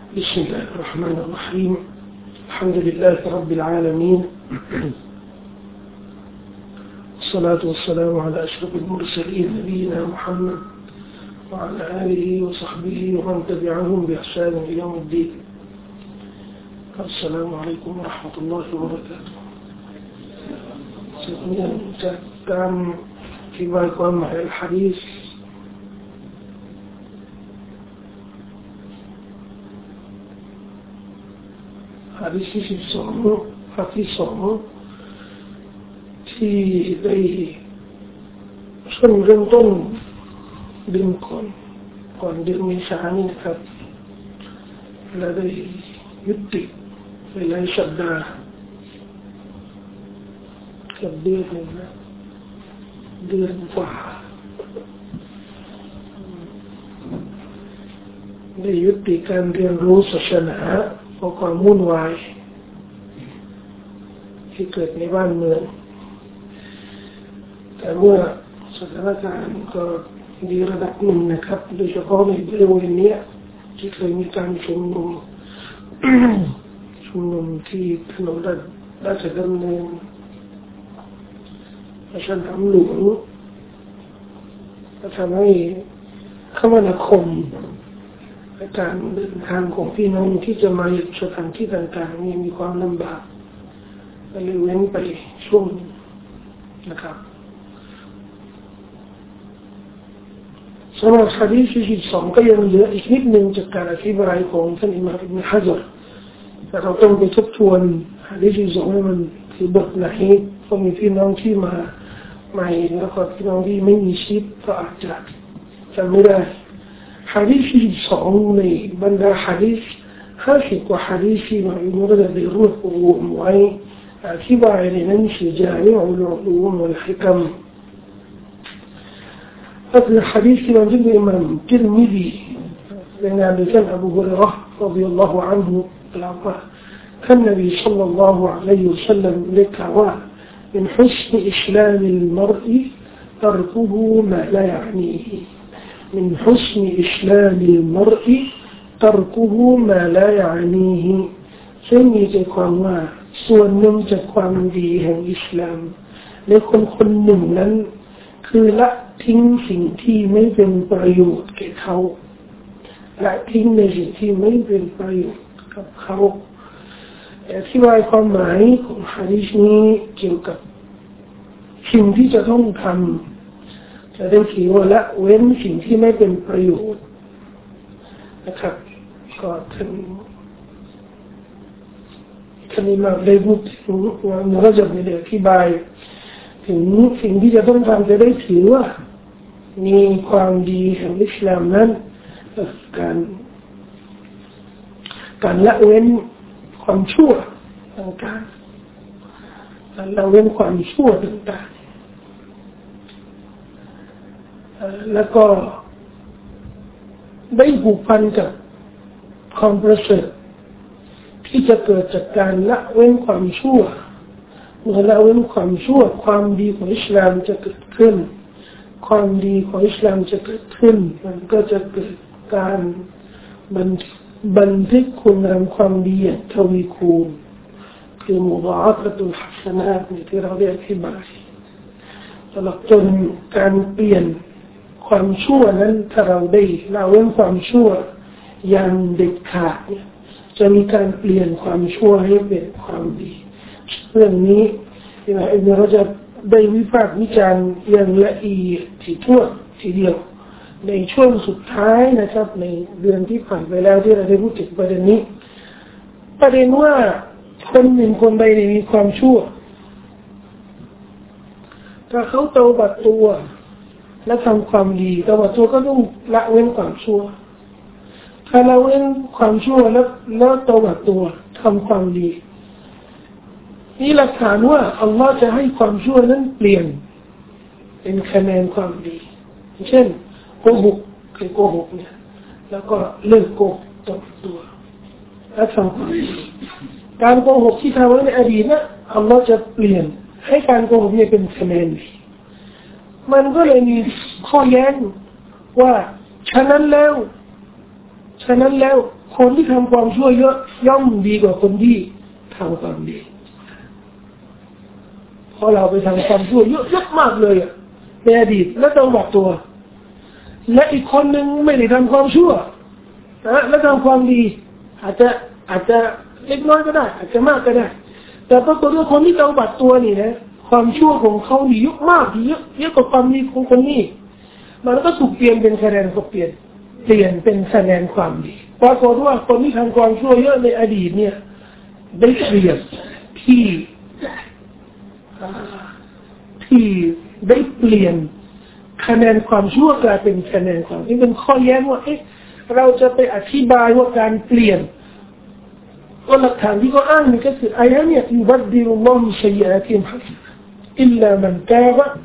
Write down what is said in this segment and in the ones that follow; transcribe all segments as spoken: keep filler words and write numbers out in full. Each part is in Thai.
بسم الله الرحمن الرحيم الحمد لله رب العالمين والصلاة والسلام على أشرف المرسلين نبينا محمد وعلى آله وصحبه ومن تبعهم بإحسان إلى يوم الدين. السلام عليكم ورحمة الله وبركاته. Sebenarnya ucapkan kebaikan mahal hadis hadisที่สองhadisที่สองที่ได้ช่วงเริ่มต้นเดือนก่อนก่อนเดือนเมษายนนี้ครับและได้ยุติไปหลายสัปดาห์กับเดือนหนึ่งนะเดือนกว่าได้ยุติการเรียนรู้ศาสนาเพราะความวุ่นวายที่เกิดในบ้านเมืองแต่เมื่อสถานการณ์ก็ดีระดับหนึ่งนะครับโดยเฉพาะในบริเวณนี้ที่เคยมีการชุมนุม ชุมนุมที่ถนนราชดำเนินสนามหลวงก็ทำให้คมนาคมและการเดินทางของพี่น้องที่จะมาจากสถานที่ต่างๆนี่มีความลำบากก็เลยเว้นไปช่วงนะครับสำหรับหะดีษที่สองก็ยังเหลืออีกนิดนึงจากการอธิบายของท่านอิหม่ามอิบนุฮะญัรแต่เราต้องไปทบทวนหะดีษที่สองว่ามันคือบทไหนเพราะมีพี่น้องที่มาใหม่แล้วก็พี่น้องที่ไม่มีชีพก็อาจจะจำไม่ได้หะดีษที่สองในบรรดาหะดีษห้าสิบกว่าหะดีษที่มาอิบนุระญับได้รวบรวมไว้อธิบายในหนังสือญามิอุลอุลูมวัลฮิกัมهذا الحديث من جد الإمام الترمذي لأن كان أبو هريرة رضي الله عنه كان النبي صلى الله عليه وسلم ذكر من حسن إسلام المرء تركه ما لا يعنيه من حسن إسلام المرء تركه ما لا يعنيه ซึ่งมีใจความว่าส่วนหนึ่งจากความดีแห่งอิสลามในคนคนหนึ่งนั้นคือละทิ้งสิ่งที่ไม่เป็นประโยชน์แก่เขาละทิ้งในสิ่งที่ไม่เป็นประโยชน์กับเขาอธิบายความหมายของหะดีษนี้เกี่ยวกับสิ่งที่จะต้องทำจะได้ถือว่าละเว้นสิ่งที่ไม่เป็นประโยชน์นะครับก็ท่านท่านอิหม่ามได้พูดถึงมุรจับในอธิบายถึงสิ่งที่จะต้องทำจะได้ถือว่ามีความดีแห่งอิสลามนั้นการการละเว้นความชั่วต่างๆการละเว้นความชั่วต่างๆแล้วก็ได้ผูกพันกับความประเสริฐที่จะเกิดจากการละเว้นความชั่วเมื่อละเว้นความชั่วความดีของอิสลามจะเกิดขึ้นความดีของอิสลามจะเกิดขึ้นมันก็จะเกิดการบันบันทึกคุณงามความดีอย่างทวีคูณคือมุฎาอะฟะตุลฮัสนะฮ์ที่เราได้อธิบายตลอดจนการเปลี่ยนความชั่วนั้นถ้าเราได้ละเว้นความชั่วอย่างเด็ดขาดจะมีการเปลี่ยนความชั่วให้เป็นความดีเรื่องนี้อิหม่ามอิบนุระญับได้วิพากษ์วิจารณ์อย่างละเอียดถี่ถ้วนทีเดียวในช่วงสุดท้ายนะครับในเดือนที่ผ่านไปแล้วที่เราได้พูดถึงประเด็นนี้ประเด็นว่าคนหนึ่งคนใดมีความชั่วถ้าเขาเตาบัดตัวและทำความดีเตาบัดตัวก็ต้องละเว้นความชั่วถ้าละเว้นความชั่วแล้วแล้วเตาบัดตัวทำความดีนี่หลักฐานว่าอัลลอฮ์จะให้ความชั่วนั้นเปลี่ยนเป็นคะแนนความดีเช่นโกหกคือโกหกเนี่ยแล้วก็เลิกโกหกตัวตัวและทำความดีการโกหกที่ทำไว้ในอดีตนะอัลลอฮ์จะเปลี่ยนให้การโกหกเนี่ยเป็นคะแนนดีมันก็เลยมีข้อแย้งว่าฉะนั้นแล้วฉะนั้นแล้วคนที่ทำความชั่วเยอะย่อมดีกว่าคนที่ทำความดีเพราะเราไปทำความชั่วเยอะเยอะมากเลยอ่ะในอดีตแล้วต้องบอกตัวและอีกคนนึงไม่ได้ทำความชั่วนะแล้วทำความดีอาจจะอาจจะเล็กน้อยก็ได้อาจจะมากก็ได้แต่ปรากฏว่าคนที่ต้องบัดตัวนี่นะความชั่วของเขานี่เยอะมากเยอะเยอะกว่าความดีของคนนี้มันก็ถูกเปลี่ยนเป็นคะแนนก็เปลี่ยนเปลี่ยนเป็นคะแนนความดีปรากฏว่าคนที่ทำความชั่วเยอะในอดีตเนี่ยได้เปลี่ยนที่ที่ได้เปลี่ยนคะแนนความชั่วกลายเป็นคะแนนความนี่เป็นข้อแย้งว่าเอ๊ะเราจะไปอธิบายว่าการเปลี่ยนว่าหลักฐานที่เขาอ้างนี่ก็คืออายะเนี่ยยุบัดดิลุลลอฮุชัยอาติมฮัสอิลลามันตาบะ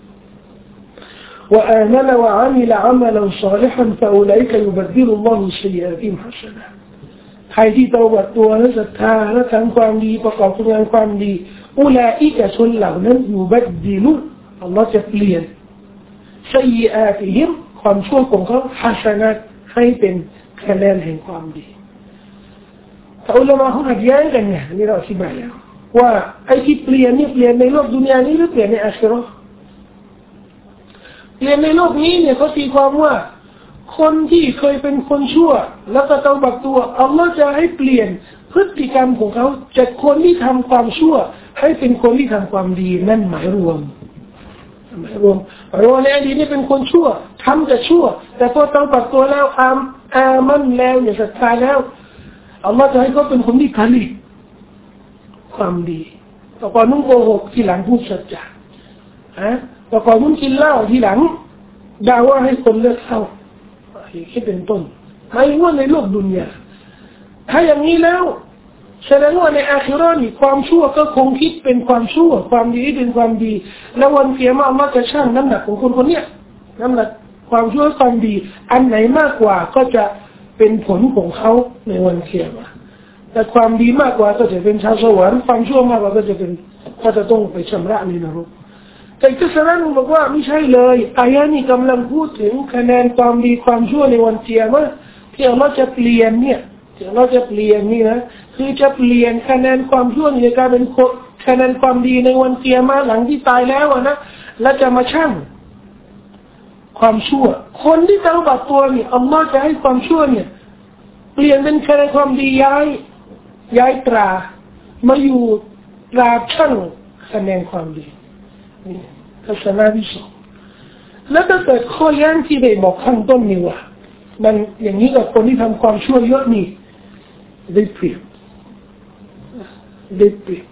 وآمن وعمل عملا صالحا فأولئك يبدل الله سيئاتهم حسنات ใครที่เตาบัดตัวและศรัทธาและทำความดีประกอบคุณงามความดีอุลาอิกะชนเหล่านั้นยุบัดดิลุอัลลอฮ์จะเปลี่ยนซัยอาติฮิมความชั่วของเขาฮัสนะให้เป็นคะแนนแห่งความดีแต่อุลามะเขาขัดแย้งกันไงนี่เราอธิบายแล้วว่าไอ้ที่เปลี่ยนนี่เปลี่ยนในโลกดุนยานี้หรือเปลี่ยนในอาคิเราะห์เปลี่ยนในโลกนี้เนี่ยเขาตีความว่าคนที่เคยเป็นคนชั่วแล้วก็ต้องบักตัวอัลลอฮ์จะให้เปลี่ยนพฤติกรรมของเขาจากคนที่ทำความชั่วให้เป็นคนที่ทำความดีนั่นหมายรวมหมายรวมหมายรวมในอดีตนี่เป็นคนชั่วทำแต่ชั่วแต่พอต้องบักตัวแล้วอามอามันแล้วเนี่ยศรัทธาแล้วอัลลอฮ์จะให้เขาเป็นคนที่ผลิตความดีต่อก่อนนุ่งโกหกทีหลังพูดสัจจะฮะต่อก่อนนุ่งกินเหล้าทีหลังด่าว่าให้คนเลิกเหล้าอย่างนี้เป็นต้นไม่ว่าในโลกดุนยาถ้าอย่างนี้แล้วแสดงว่าในอาคิเราะห์นี่ความชั่วก็คงคิดเป็นความชั่วความดีเป็นความดีแล้ววันเกียรติอัลลอฮ์จะชั่งน้ำหนักของคนคนเนี้ยน้ำหนักความชั่วความดีอันไหนมากกว่าก็จะเป็นผลของเขาในวันเกียรติแต่ความดีมากกว่าก็จะเป็นชาวสวรรค์ความชั่วมากกว่าก็จะเป็นก็จะต้องไปชำระในนรกแต่ก็ฉะนั้นบอกว่าไม่ใช่เลยอายะนี้กำลังพูดถึงคะแนนความดีความชั่วในวันเกียรติที่อัลลอฮ์จะเปลี่ยนเนี่ยที่อัลลอฮ์จะเปลี่ยนนี่นะคือจะเปลี่ยนคะแนนความชั่วในการเป็นคะแนนความดีในวันเกียรติหลังที่ตายแล้วนะแล้วจะมาชั่งความชั่วคนที่ตะบัดตัวนี่อัลลอฮ์จะให้ความชั่วเนี่ยเปลี่ยนเป็นคะแนนความดีย้ายย้ายตรามาอยู่ตราชั่งคะแนนความดีนี่ทัศนะที่สองแล้วก็เกิดข้อแย้งที่ได้บอกข้างต้นนี่ว่ามันอย่างนี้กับคนที่ทำความชั่วเยอะนี่ได้เปรียบได้เปรียบ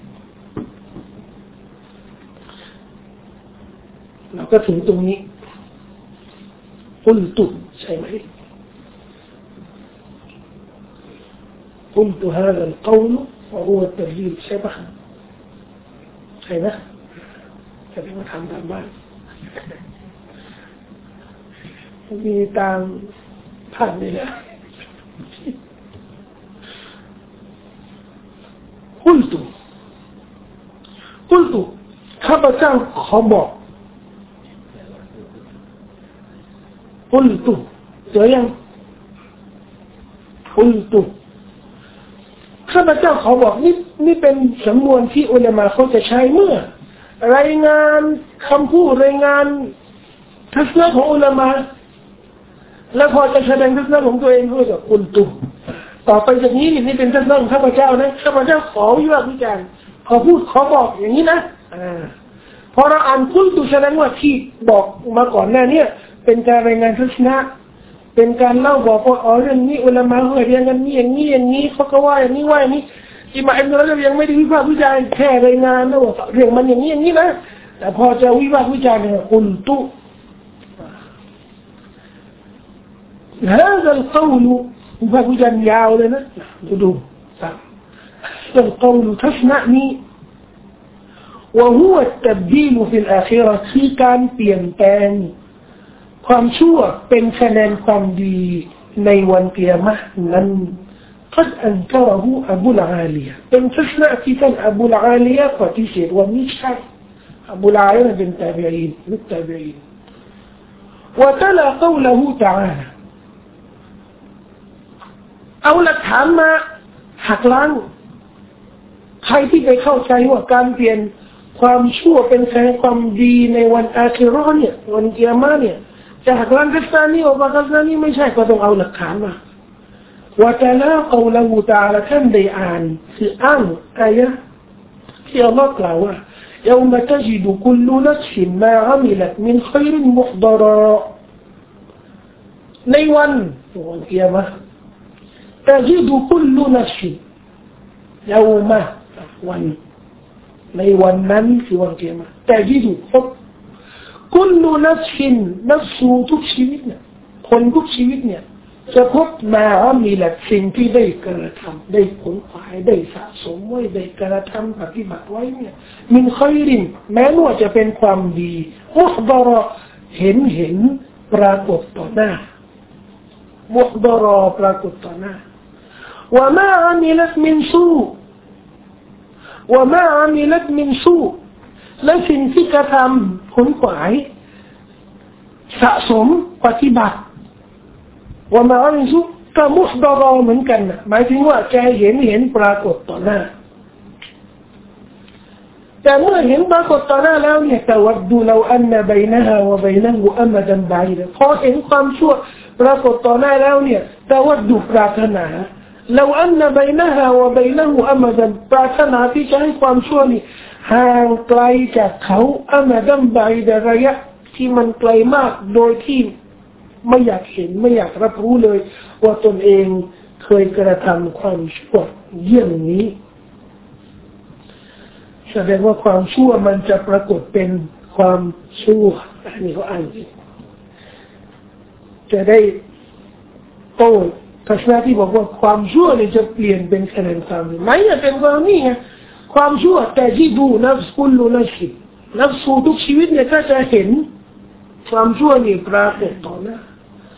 เราก็ถึงตรงนี้กุลตุใช่ไหมกุลตุฮาซาลกอลวะฮุวะตัดลีลใช่ปะใช่ไหมจะได้มาทำตามบ้านมีตามผ่านนี่แหละกุลตุกุลตุข้าพเจ้าขอบอกกุลตุเจอยังกุลตุข้าพเจ้าขอบอกนี่นี่เป็นสำนวนที่อุลามะเขาจะใช้เมื่อรายงานคำพูดรายงานทัศนะของอุลามะแล้วพอจะแสดงทัศนะของตัวเองก็จะกุลตุต่อไปจากนี้นี่เป็นทัศนะของข้าพเจ้านะข้าพเจ้าขอวิพากษ์วิจารณ์ขอพูดขอบอกอย่างนี้นะอ่าพอเราอ่านกุลตุแสดงว่าที่บอกมาก่อนหน้านี้เป็นการรายงานทัศนะเป็นการเล่าบอกว่าอ๋อเรื่องนี้อุลามะเขาเรียนกันนี่อย่างนี้อย่างนี้เขาก็ว่าอย่างนี้ว่าอย่างนี้อิหม่ามอิบนุรอญะบยังไม่ได้วิพากษ์วิจารณ์แค่รายงานนะว่าเรื่องมันอย่างนี้อย่างนี้นะแต่พอจะวิพากษ์วิจารณ์เนี่ยกุลตุهذا القول วิพากษ์วิจารณ์ยาวเลยนะดูดูฟัง هذا القول ทัศนะนี้ وهو التبديل في الآخرة คือการเปลี่ยนแปลงความชั่วเป็นคะแนนความดีในวันกิยามะห์นั้น قد أنكره أبو العالية เป็นทัศนะที่ท่านอบูลอาลียะห์ปฏิเสธว่าไม่ใช่อบูลอาลียะห์เป็นตาบีอีนมุตตาบีอีน وتلا قوله تعالى เอาหลักฐานมาหักล้างใครที่ไปเข้าใจว่าการเปลี่ยนความชั่วเป็นแสงความดีในวันอาคิเราะห์เนี่ยวันกิยามะห์เนี่ยจะหักล้างกัสซานีออกมากัสซานีไม่ใช่ก็ต้องเอาหลักฐานมาว่าแต่ละกล่าวละหูตาละท่านได้อ่านคืออ่านอายะห์ที่อัลลอฮ์กล่าวว่า يوم تجد كل نفس ما عملت من خير محضرا ในวันวันกิยามะห์ تجد كل نفس يوم วันในวันนั้นคือวันกิยามะห์ تجد พบ كل نفس นัฟซูทุกชีวิตเนี่ยคนทุกชีวิตเนี่ยจะพบมาว่ามีหลักสิ่งที่ได้กระทำได้ผลขวายได้สะสมไว้ได้กระทำปฏิบัติไว้เนี่ยมินค็อยรินแม้ว่าจะเป็นความดีมุฮดารอเห็นเห็นปรากฏต่อหน้ามุฮดารอปรากฏต่อหน้าว่ามาอามิลัตมินซูว่ามาอามิลัตมินซูและสิ่งที่กระทำผลขวายสะสมปฏิบัติว่ามาอันซุก็มุฮดารอเหมือนกันนะหมายถึงว่าแกเห็นเห็นปรากฏต่อหน้าแต่เมื่อเห็นปรากฏต่อหน้าแล้วเนี่ยตะวัดดูเราอันนะบัยนะฮะวะบัยนะฮูอัมดันบัยพอเห็นความชั่วปรากฏต่อหน้าแล้วเนี่ยตะวัดดูปรารถนาเราอันนะบัยนะฮะวะบัยนะฮูอัมดันปรารถนาที่จะให้ความชั่วนี่ห่างไกลจากเขาอัมดันบัยระยะที่มันไกลมากโดยที่ไม่อยากเห็นไม่อยากรับรู้เลยว่าตนเองเคยกระทำความชั่วเยี่ยงนี้แสดงว่าความชั่วมันจะปรากฏเป็นความชั่วอันนี้เขาอ่านจะได้โต้ทัศนะที่บอกว่าความชั่วเนี่ยจะเปลี่ยนเป็นคะแนนความดีไม่จะเป็นความนี่ไงความชั่วแต่ที่ดูนับกุลลุนัสินับสูทุกชีวิตเนี่ยก็จะเห็นความชั่วนี่ปรากฏต่อหน้า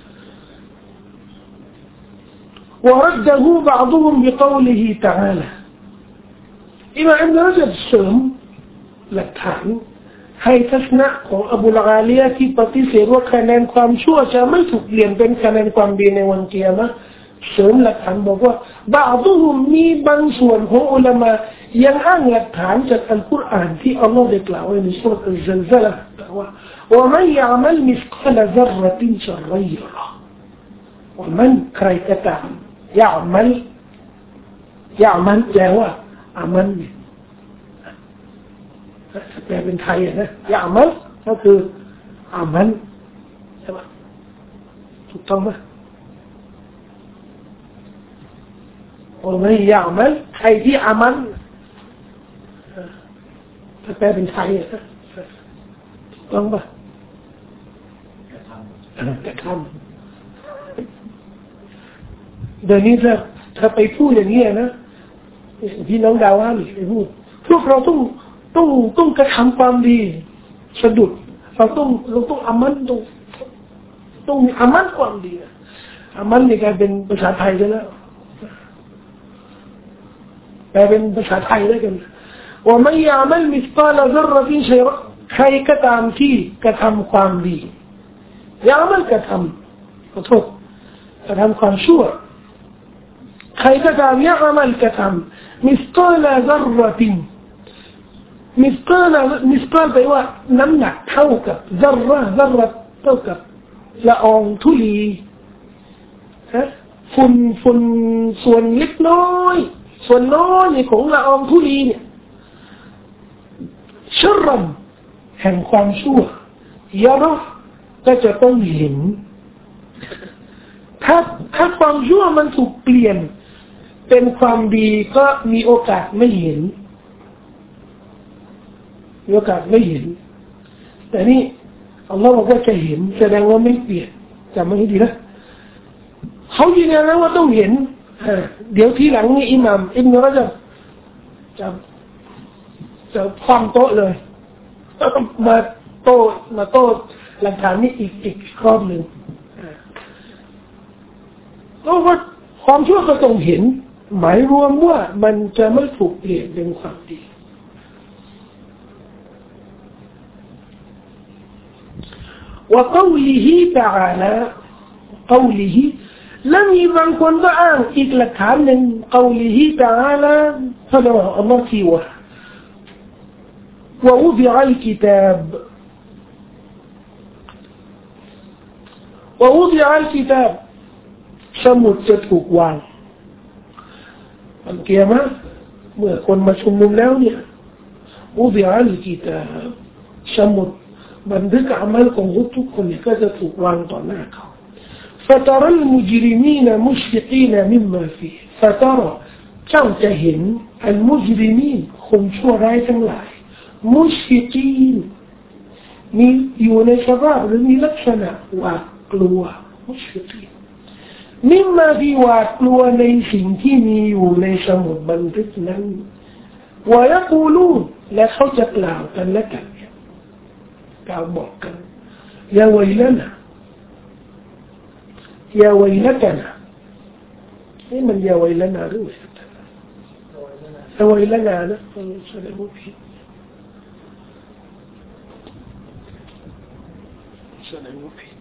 ورده بعضهم بقوله تعالى อิมาอันนั้นจะเสริมหลักฐานให้ทัศนะของอบูลอาลียะที่ปฏิเสธว่าคะแนนความชั่วจะไม่ถูกเปลี่ยนเป็นคะแนนความดีในวันกิยามะห์เสริมหลักฐานบอกว่าบางทุกมีบางส่วนของอุลามะยังอ้างหลักฐานจากอัลกุรอานที่อัลลอฮ์ได้กล่าวไว้ในซูเราะห์อัลซัลซัละห์ว่าว่ามันยะมัลมิสกาลซัรเราะตินชัรรัยระว่ามันใครก็ตามยะมัลยะมัลแปลว่าอามันเนี่ยแปลเป็นไทยนะยะมัลก็คืออามันใช่ไหมถูกต้องไหมว่ามันยะมัลใครที่อามันถ้าแปลเป็นไทยนะถูกต้องป่ะกระทำกระทำเดี๋ยวนี้ถ้าถ้าไปพูดอย่างนี้นะพี่น้องดาวว่าหรือไปพูดพวกเราต้องต้องต้องกระทำความดีสะดุดเราต้องเราต้องอามันต้องต้องมีอามันความดีอามันในการเป็นภาษาไทยได้แล้วแปลเป็นภาษาไทยได้กันว่าไม่ยามันมิสกาลซัรเราะตินชัยระใครก็ตามที่กระทำความดียามันกระทำขอโทษกระทำความชั่วใครก็ตามยามันกระทำมิสกาลซัรเราะตินมิสกาลมิสกาลแปลว่าน้ำหนักเท่ากับซัรระซัรระเท่ากับละอองธุลีฮะฝุ่นฝุ่นส่วนเล็กน้อยส่วนน้อยของละอองธุลีเนี่ยชัรรแห่งความชั่วยะระก็จะต้องเห็นถ้าถ้าความชั่วมันถูกเปลี่ยนเป็นความดีก็มีโอกาสไม่เห็นมีโอกาสไม่เห็นแต่นี่อัลลอฮ์บอกว่าจะเห็นแสดงว่าไม่เปลี่ยนจำไม่ดีนะเขายืนยันแล้วว่าต้องเห็นเดี๋ยวทีหลังนี่อิหม่ามอิบนุรอญับจะจะคว่ำโต๊ะเลยมาโต้มาโต้หลักฐานนี้อีกอีกรอบหนึ่งเพราะว่าความชั่วก็ต้องเห็นหมายรวมว่ามันจะไม่ถูกเปลี่ยนเป็นความดีوقوله تعالى قوله และมีบางคนก็อ้างอีกหลักฐานหนึ่งกล่าวลิฮิตะอาลาพระองค์อัลลอฮฺที่ว่าووضع الكتاب ووضع الكتاب สมุดจะถูกวางวันกิยามะห์เมื่อคนมาชุมนุมแล้วเนี่ย وضع الكتاب สมุดบันทึกอามัลของทุกคนเนี่ยก็จะถูกวางต่อหน้าเขา فترى المجرمين مشفقين مما فيه فترى เจ้าจะเห็น المجرمين คนชั่วร้ายทั้งหลายมุชฟิกีนมีอยู่ในสภาพหรือมีลักษณะหวาดกลัวมุชฟิกีนมิมมาที่หวาดกลัวในสิ่งที่มีอยู่ในสมุดบันทึกนั้นวะยะกูลูนและเขาจะกล่าวกันและกันกล่าวบอกกันยาวัยละนะยาวัยละกันนะนี่มันยาวัยละนะหรือไม่ยาวัยละนะนะแสดงว่าผิดแสดงว่าผิด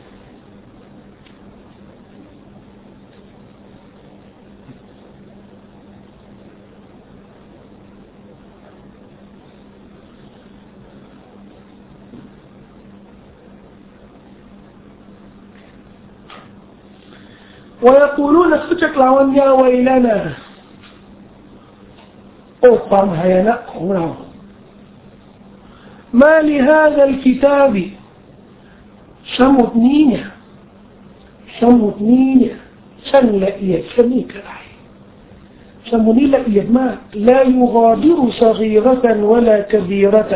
ويقولون سجك لون يا ويلنا โอ้ความหายนะของเรา ما لهذا الكتاب สมุดนี้เนี่ยสมุดนี้เนี่ยช่างละเอียดชนิดอะไรสมุดนี้ละเอียดมาก لا يغادر صغيرة ولا كبيرة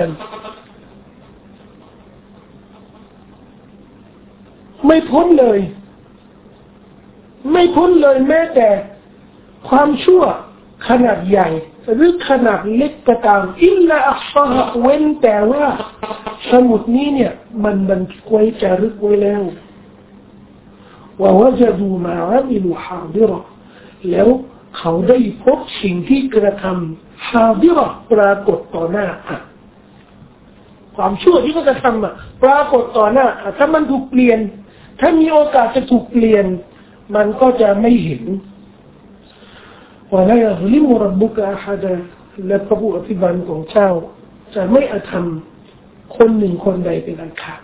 ไม่พ้นเลยไม่พ้นเลยแม้แต่ความชั่วขนาดใหญ่หรือขนาดเล็กก็ตามอิลลาอัฟฮะเว้นแต่ว่าสมุดนี้เนี่ยมันบันทึกไว้จารึกไว้แล้วว่าวะจดูมาอามิลุฮาดิเราะแล้วเขาได้พบสิ่งที่กระทำฮาดิเราะปรากฏต่อหน้าความชั่วที่เขาจะทำอ่ะปรากฏต่อหน้าถ้ามันถูกเปลี่ยนถ้ามีโอกาสจะถูกเปลี่ยนมันก็จะไม่เห็นว่าละยะซิลิมุร็อบบุกะอะฮัดะและพระผู้อภิบาลของเจ้าจะไม่อธรรมคนหนึ่งคนใดเป็นอันขาด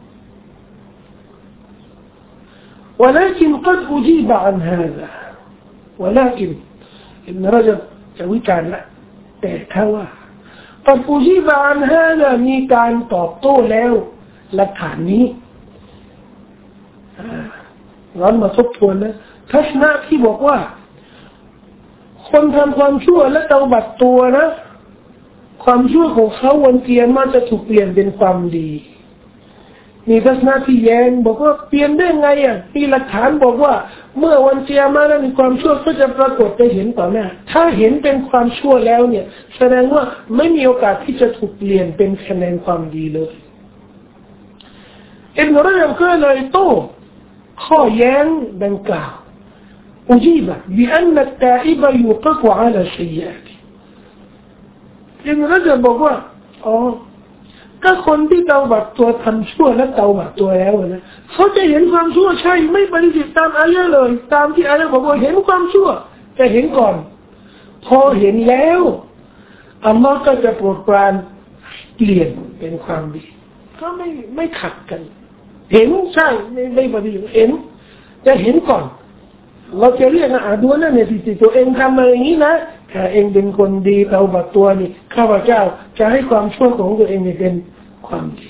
ولكن قد أجيب عن هذا ولكن ابن رجب จะวิจารณ์ละแต่ถ้าว่า قد أجيب عن هذا มีการตอบโต้แล้วหลักฐานนี้ร้อนมาทบทวนนะทัศนะที่บอกว่าคนทำความชั่วและเตาบัดตัวนะความชั่วของเขาวันเกียรติจะถูกเปลี่ยนเป็นความดีมีทัศนะที่แย้งบอกว่าเปลี่ยนได้ไงอ่ะมีหลักฐานบอกว่าเมื่อวันเกียรตินั้นมีความชั่วก็จะปรากฏจะเห็นต่อหน้าถ้าเห็นเป็นความชั่วแล้วเนี่ยแสดงว่าไม่มีโอกาสที่จะถูกเปลี่ยนเป็นคะแนนความดีเลยอิบนุรญับก็เลยโต้ข้อแย้งดังกล่าวอุจีบะบิอันนัตตาอิบะยุกักอะลาซัยยาติอิบนุรญับบอกว่าอ๋อก็คนที่เตาบัดตัวทำชั่วและเตาบัดตัวแล้วนะเขาจะเห็นความชั่วใช่ไม่ปฏิเสธตามอายะห์เลยตามที่อายะห์บอกว่าเห็นความชั่วจะเห็นก่อนพอเห็นแล้วอัลลอฮ์ก็จะโปรดปรานเปลี่ยนเป็นความดีก็ไม่ไม่ขัดกันเห็นใช่ไม่ไม่ปฏิเสธเห็นจะเห็นก่อนเราจะเรียกนะอ่ะดูนะเนี่ยที่ตัวเองทำอะไรอย่างนี้นะถ้าเองเป็นคนดีเตาบัดตัวนี่ข้าพเจ้าจะให้ความชั่วของตัวเองเป็นความดี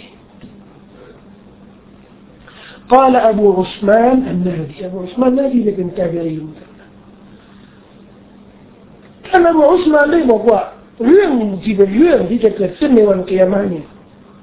قال أبو عثمان النهدي أبو عثمان النهدي เป็นตาบีอีนท่านอบูอุสมานได้บอกว่าเรื่องที่เป็นเรื่องที่จะเกิดขึ้นในวันกิยามะห์เนี่ย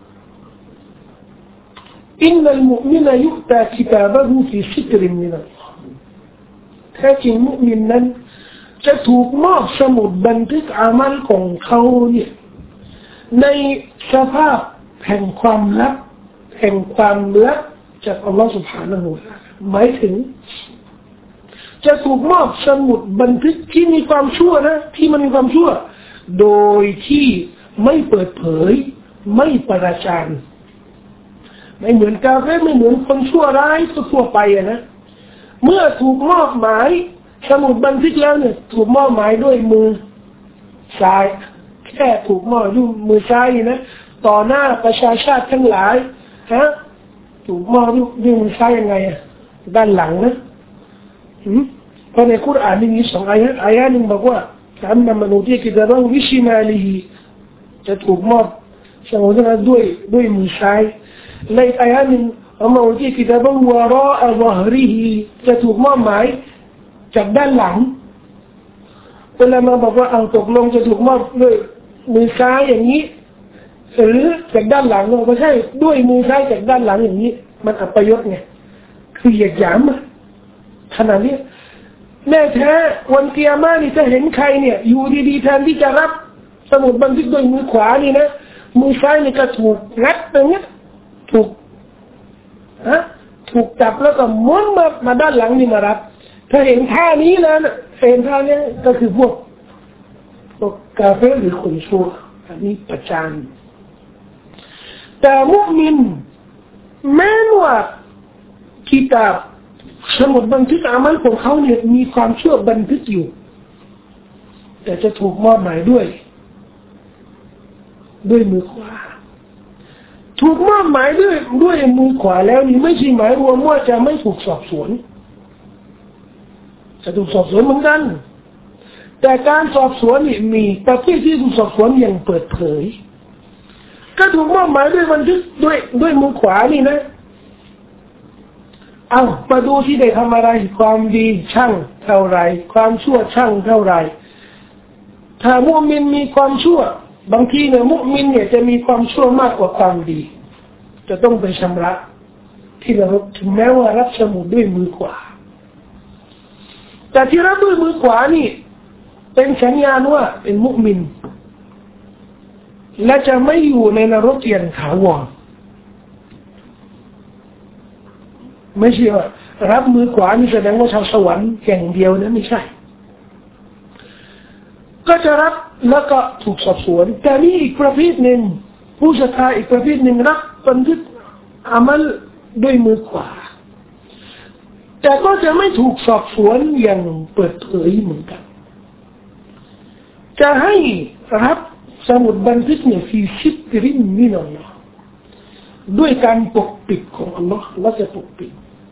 อินนัลมุอ์มินยุตาคิตาบะฮูฟีซิตรินมินัลลอฮ์แท้จริงมุอ์มินนั้นจะถูกมอบสมุดบันทึกอามัลของเขาเนี่ยในสภาพแห่งความลับแห่งความลับจากอัลลอฮฺ سبحانه และ تعالى หมายถึงจะถูกมอบสมุดบันทึกที่มีความชั่วนะที่มันมีความชั่วโดยที่ไม่เปิดเผยไม่ประจานไม่เหมือนกาเฟรไม่เหมือนคนชั่วร้ายทั่วไปอะนะเมื่อถูกมอบหมายสมุดบันทึกแล้วเนี่ยถูกมอบหมายด้วยมือซ้ายแค่ถูกมอบด้วยมือซ้ายนะต่อหน้าประชาชาติทั้งหลายฮะถูกมอบด้วยมือซ้ายยังไงอ่ะด้านหลังนะเพราะในคุรอานมีสองอายะห์อายะห์นึงบอกว่าอันนั้นมนุษย์ที่กิจเราวิชิมาลีจะถูกมอบสมุดนั้นด้วยด้วยมือซ้ายในอายะห์นึงอัลลอฮฺที่กิจเราวะรออัลลอฮรีฮีจะถูกมอบหมายจากด้านหลังเวลามาบอกว่าเอาตกลงจะถูกมอบด้วยมือซ้ายอย่างนี้หรือจากด้านหลังเราไม่ใช่ด้วยมือซ้ายจากด้านหลังอย่างนี้มันอัปยศไงคือเหยียดหยามขนาดนี้แน่แท้วันเกียร์มานี่จะเห็นใครเนี่ยอยู่ดีๆแทนที่จะรับสมุดบันทึกด้วยมือขวานี่นะมือซ้ายนี่ก็ถูกงัดอย่างเงี้ยถูกฮะถูกจับแล้วก็ม้วนมามาด้านหลังนี่มารับถ้าเห็นท่านี้แล้วนะเห็นท่านี้ก็คือพวกพวกกาเฟรหรือคนชั่วอันนี้ประจานแต่มุมินแม้ว่ากิตาบสมุดบันทึกอามัลของเขาเนี่ยมีความชั่วบันทึกอยู่แต่จะถูกมอบหมายด้วยด้วยมือขวาถูกมอบหมายด้วยด้วยมือขวาแล้วนี่ไม่ใช่หมายรวมว่าจะไม่ถูกสอบสวนจะถูกสอบสวนเหมือนกันแต่การสอบสวนนี่มีประเภทที่ถูกสอบสวนอย่างเปิดเผยก็ถูกมอบหมายด้วยบันทึกด้วยด้วยมือขวานี่นะเอามาดูที่ได้ทำอะไรความดีช่างเท่าไรความชั่วช่างเท่าไรถ้ามุมินมีความชั่วบางทีเนี่ยมุมินเนี่ยจะมีความชั่วมากกว่าความดีจะต้องไปชำระที่เราถึงแม้ว่ารับสมุดด้วยมือขวาแต่ที่รับด้วยมือขวานี่เป็นสัญญาณว่าเป็นมุมินและจะไม่อยู่ในนรกอย่างถาวรไม่ใช่ว่ารับมือขวานี่แสดงว่าชาวสวรรค์แห่งเดียวนะไม่ใช่ก็จะรับแล้วก็ถูกสอบสวนแต่นี่อีกประเภทหนึ่งผู้ศรัทธาอีกประเภทหนึ่งรับบันทึกอามัลด้วยมือขวาแต่ก็จะไม่ถูกสอบสวนอย่างเปิดเผยเหมือนกันจะให้รับสมุดบันทึกเนี่ยฟีซิตรินมินัลลอฮ์ด้วยการปกปิดของอัลลอฮ์และจะปกปิด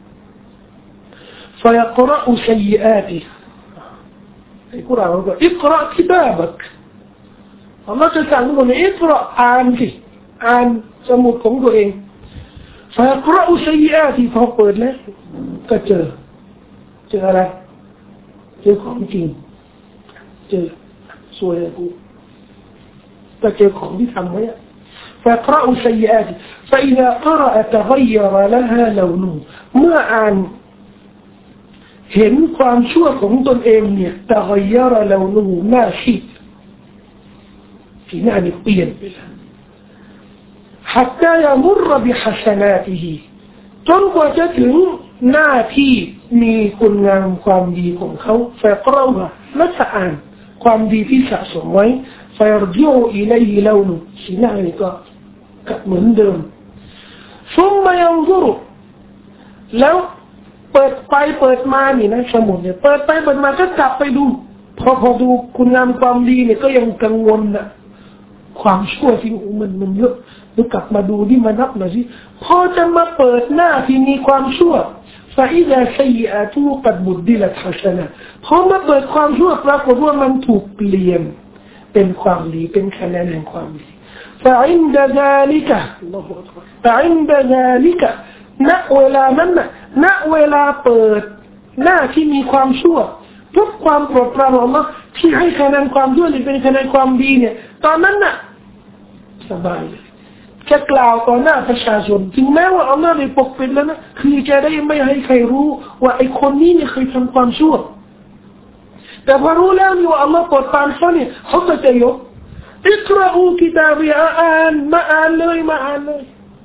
فيقرأ سيئاته ไอ้กุรอานบอกว่า اقرأ كتابك อัลลอฮ์จะสั่งว่าเนี่ย اقرأ อ่านสิอ่านสมุดของตัวเอง فيقرأ سيئاته พอเปิดแล้วก็เจอเจออะไรเจอของจริงเจอสวยกูก็เจอของที่ทำไว้فيقرأ سيئاته فإذا قرأ تغير لها لونه เมื่ออ่านเห็นความชั่วของตนเองเนี่ย تغير لونه หน้าซีดสีหน้านี่เปลี่ยนไปแล้ว حتى يمر بحسناته จนกว่าจะถึงหน้าที่มีคุณงามความดีของเขา فيقرأها และจะอ่านความดีที่สะสมไว้ فيرجع إليه لونه สีหน้านี่ก็กลับเหมือนเดิม ثم ينظر แล้วเปิดไปเปิดมานี่นะสมุดเนี่ยเปิดไปเปิดมาก็กลับไปดูพอพอดูคุณงามความดีเนี่ยก็ยังกังวลนะความชั่วที่มันมันเยอะดูกลับมาดูที่มานับหน่อยสิพอจะมาเปิดหน้าที่มีความชั่ว فإذا سيئاته قد بدلت حسنات พอมาเปิดความชั่วปรากฏว่ามันถูกเปลี่ยนเป็นความดีเป็นคะแนนแห่งความดี فعند ذلك الله أكبر فعند ذلك ณเวลานั้นน่ะณเวลาเปิดหน้าที่มีความชั่วทุกความโปรดปรานของอัลเลาะห์ที่ให้คะแนนความชั่วนี่เป็นคะแนนความดีเนี่ยตอนนั้นน่ะสบายเลยจะกล่าวต่อหน้าประชาชนถึงแม้ว่าอัลเลาะห์ได้ปกปิดแล้วนะคือจะได้ไม่ให้ใครรู้ว่าไอ้คนนี้เนี่ยเคยทำความชั่วแต่พอรู้แล้วนี่ว่าอัลเลาะห์โปรดปรานเขาเนี่ยเขาก็จะยกอิกราอูกิตาบีอ่านมาอ่านเลยมาอ่านเลย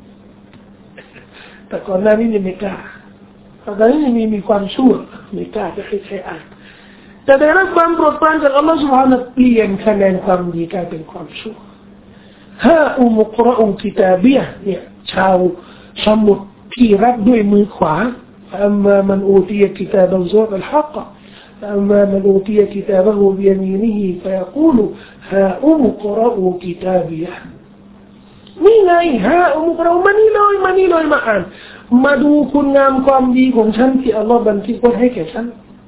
แต่ก่อนหน้านี้ไม่กล้าตอนนี้มีมีความชั่วไม่กล้าจะให้ใครอ่านแต่ได้รับความโปรดปรานจากอัลลอฮฺ سبحانه เปลี่ยนคะแนนความดีกลายเป็นความชั่วฮาอุมุกรอูกิตาบียะเนี่ยชาวสมุดที่รับด้วยมือขวา فأما من أوتي كتابه زور الحق فأما من أوتي كتابه بيمينه فيقول هاؤم اقرءوا كتابيهนี่ไงฮะอุมุกเรามานี่เลยมานี่เลยมาอ่านมาดูคุณงามความดีของฉันที่อัลลอฮ์บันทึกไว้ให้แก่ฉัน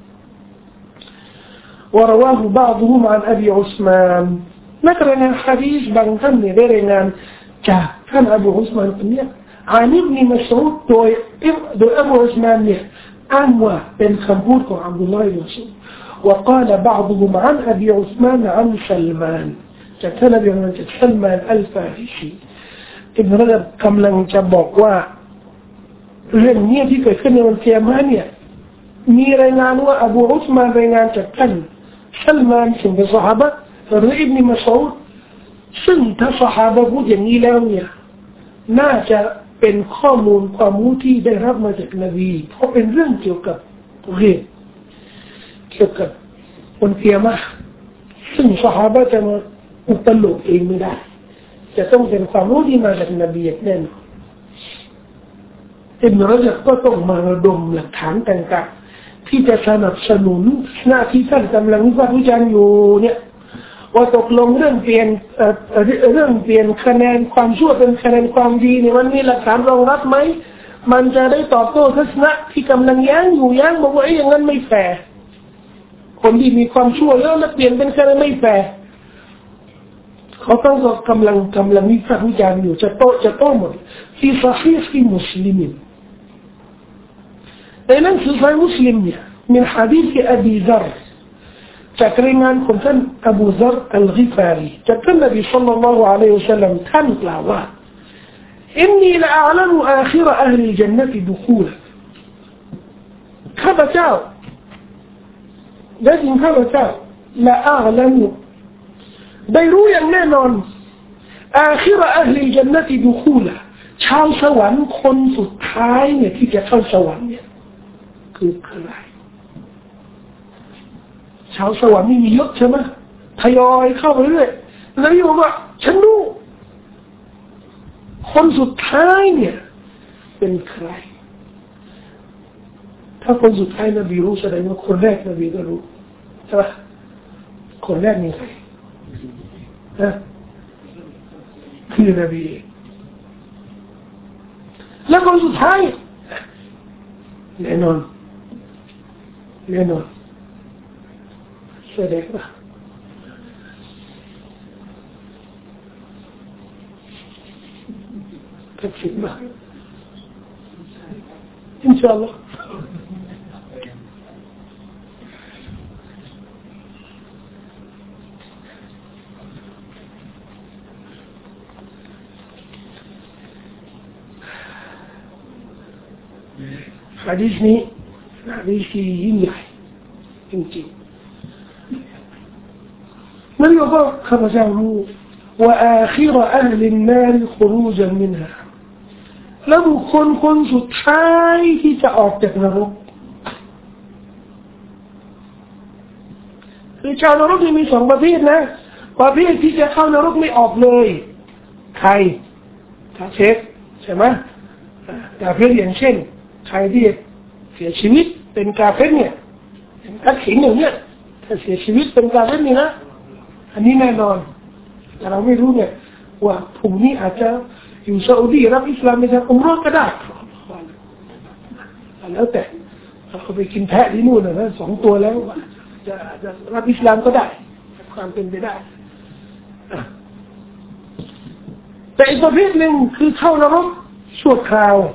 ورواه بعضهم عن أبي عثمان นักรายงานหะดีษบางท่านเนี่ยได้รายงานจากท่านอบูอุสมานคนนี้อานิบนิมัสอูดโดยโดยอบูอุสมานเนี่ยอ้างว่าเป็นคำพูดของอับดุลลอฮ์อิบนุมัสอูด وقال بعضهم عن أبي عثمان عن سلمان จากท่านอบีอุสมานจากซัลมานอัลฟาริซีอิบนุรจับกำลังจะบอกว่าเรื่องนี้ที่เกิดขึ้นในวันเกียรติเนี่ยมีรายงานว่าอบูอุสมานรายงานจากท่านซัลมานซึ่งเป็นซอฮาบะห์หรืออิบนุมัสอูดซึ่งถ้าซอฮาบะห์พูดอย่างนี้แล้วเนี่ยน่าจะเป็นข้อมูลความรู้ที่ได้รับมาจากนบีเพราะเป็นเรื่องเกี่ยวกับเรื่องเกี่ยวกับวันเกียรติซึ่งซอฮาบะห์จะมาอุปโลกเองไม่ได้จะต้องเป็นความรู้ที่มาจากนบีแน่นอิบนุรจับก็ต้องมาระดมหลักฐานต่างๆที่จะสนับสนุนหน้าที่ท่านกำลังวิพากษ์วิจารณ์อยู่เนี่ยว่าตกลงเรื่องเปลี่ยนเรื่องเปลี่ยนคะแนนความชั่วเป็นคะแนนความดีเนี่ยมันมีหลักฐานรองรับไหมมันจะได้ตอบโต้ทัศนะที่กำลังย้างอยู่ย้างบอกว่าไอ้อย่างนั้นไม่แฟร์คนที่มีความชั่วแล้วแล้วเปลี่ยนเป็นคะแนนไม่แฟร์เขาต้องกำลังกำลังวิพากษ์วิจารณ์อยู่จะโต้จะโต้หมดที่ซอฮีฮ์ที่มุสลิมในหนังสือซอฮีฮ์มุสลิมเนี่ยมีหะดีษอบีซัรจากรายงานของท่านอบูซัรอัลฆิฟารีจากท่านนบีศ็อลลัลลอฮุอะลัยฮิวะซัลลัมท่านกล่าวว่าอินนีละอัลมุอาคิรอะห์ลิลญันนะติดุคูลข้าพเจ้าได้ยินข้าพเจ้าละอัลมุได้รู้อย่างแน่นอนอาคิรอะห์ลิลญันนะติดุคูลชาวสวรรค์คนสุดท้ายเนี่ยที่จะเข้าสวรรค์เนี่ยคือใครชาวสวรรค์นี่มีเยอะใช่ไหมทยอยเข้าไปเรื่อยแล้วพี่บอกว่าฉันรู้คนสุดท้ายเนี่ยเป็นใครถ้าคนสุดท้ายนบีรู้แสดงว่าคนแรกนบีก็รู้ใช่ไหมคนแรกมีใครนะคือนบีแล้วคนสุดท้ายแน่นอนแน่นอนแสดงว่าทักษิณมาอินชาอัลลอฮ์หะดีษนี้หะดีษที่ยิ่งใหญ่จริงๆนั่นก็ข้าพเจ้ารู้ว่าอาคิรอัลลินนาริคุรูจันมินฮาแล้วบุคคลคนสุดท้ายที่จะออกจากนรกคือชาวนรกมีสองประเภทนะประเภทที่จะเข้านรกไม่ออกเลยใครกาเฟรใช่ไหมกาเฟรอย่างเช่นใครที่เสียชีวิตเป็นกาเฟรเนี่ยทักษิณอย่างเนี้ยถ้าเสียชีวิตเป็นกาเฟรนี่นะอันนี้แน่นอนแต่เราไม่รู้เนี่ยว่าพรุ่งนี้อาจจะอยู่ซาอุดีรับอิสลามไม่ใช่อุมเราะห์ก็ได้แล้วแต่เขาไปกินแพะที่นู่นนะสองตัวแล้วจะจะรับอิสลามก็ได้ความเป็นไปได้แต่อีกประเภทหนึ่งคือเข้านรกชั่วคราว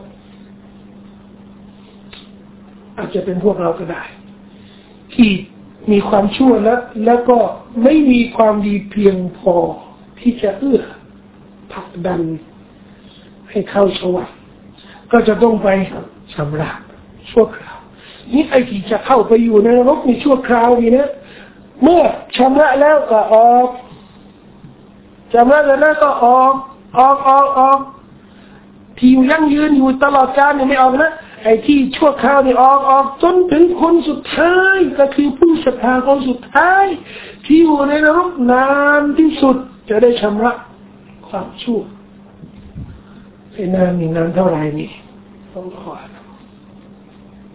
อาจจะเป็นพวกเราก็ได้ที่มีความชั่วแล้วแล้วก็ไม่มีความดีเพียงพอที่จะเอื้อผลักดันให้เข้าสวรรค์ก็จะต้องไปชำระชั่วคราวนี่ไอ้ที่จะเข้าไปอยู่ในนรกในชั่วคราวนี่นะเมื่อชำระแล้วก็ออกชำระแล้วก็ออกออกออกออกที่อยู่ยั่งยืนอยู่ตลอดกาลเนี่ยไม่ออกนะไอ้ที่ชั่วคราวนี่ออกออกจนถึงคนสุดท้ายก็คือผู้ศรัทธาคนสุดท้ายที่อยู่ในนรกนานที่สุดจะได้ชำระความชั่วไอ้นานนี่นานเท่าไหร่นี่ต้องขอ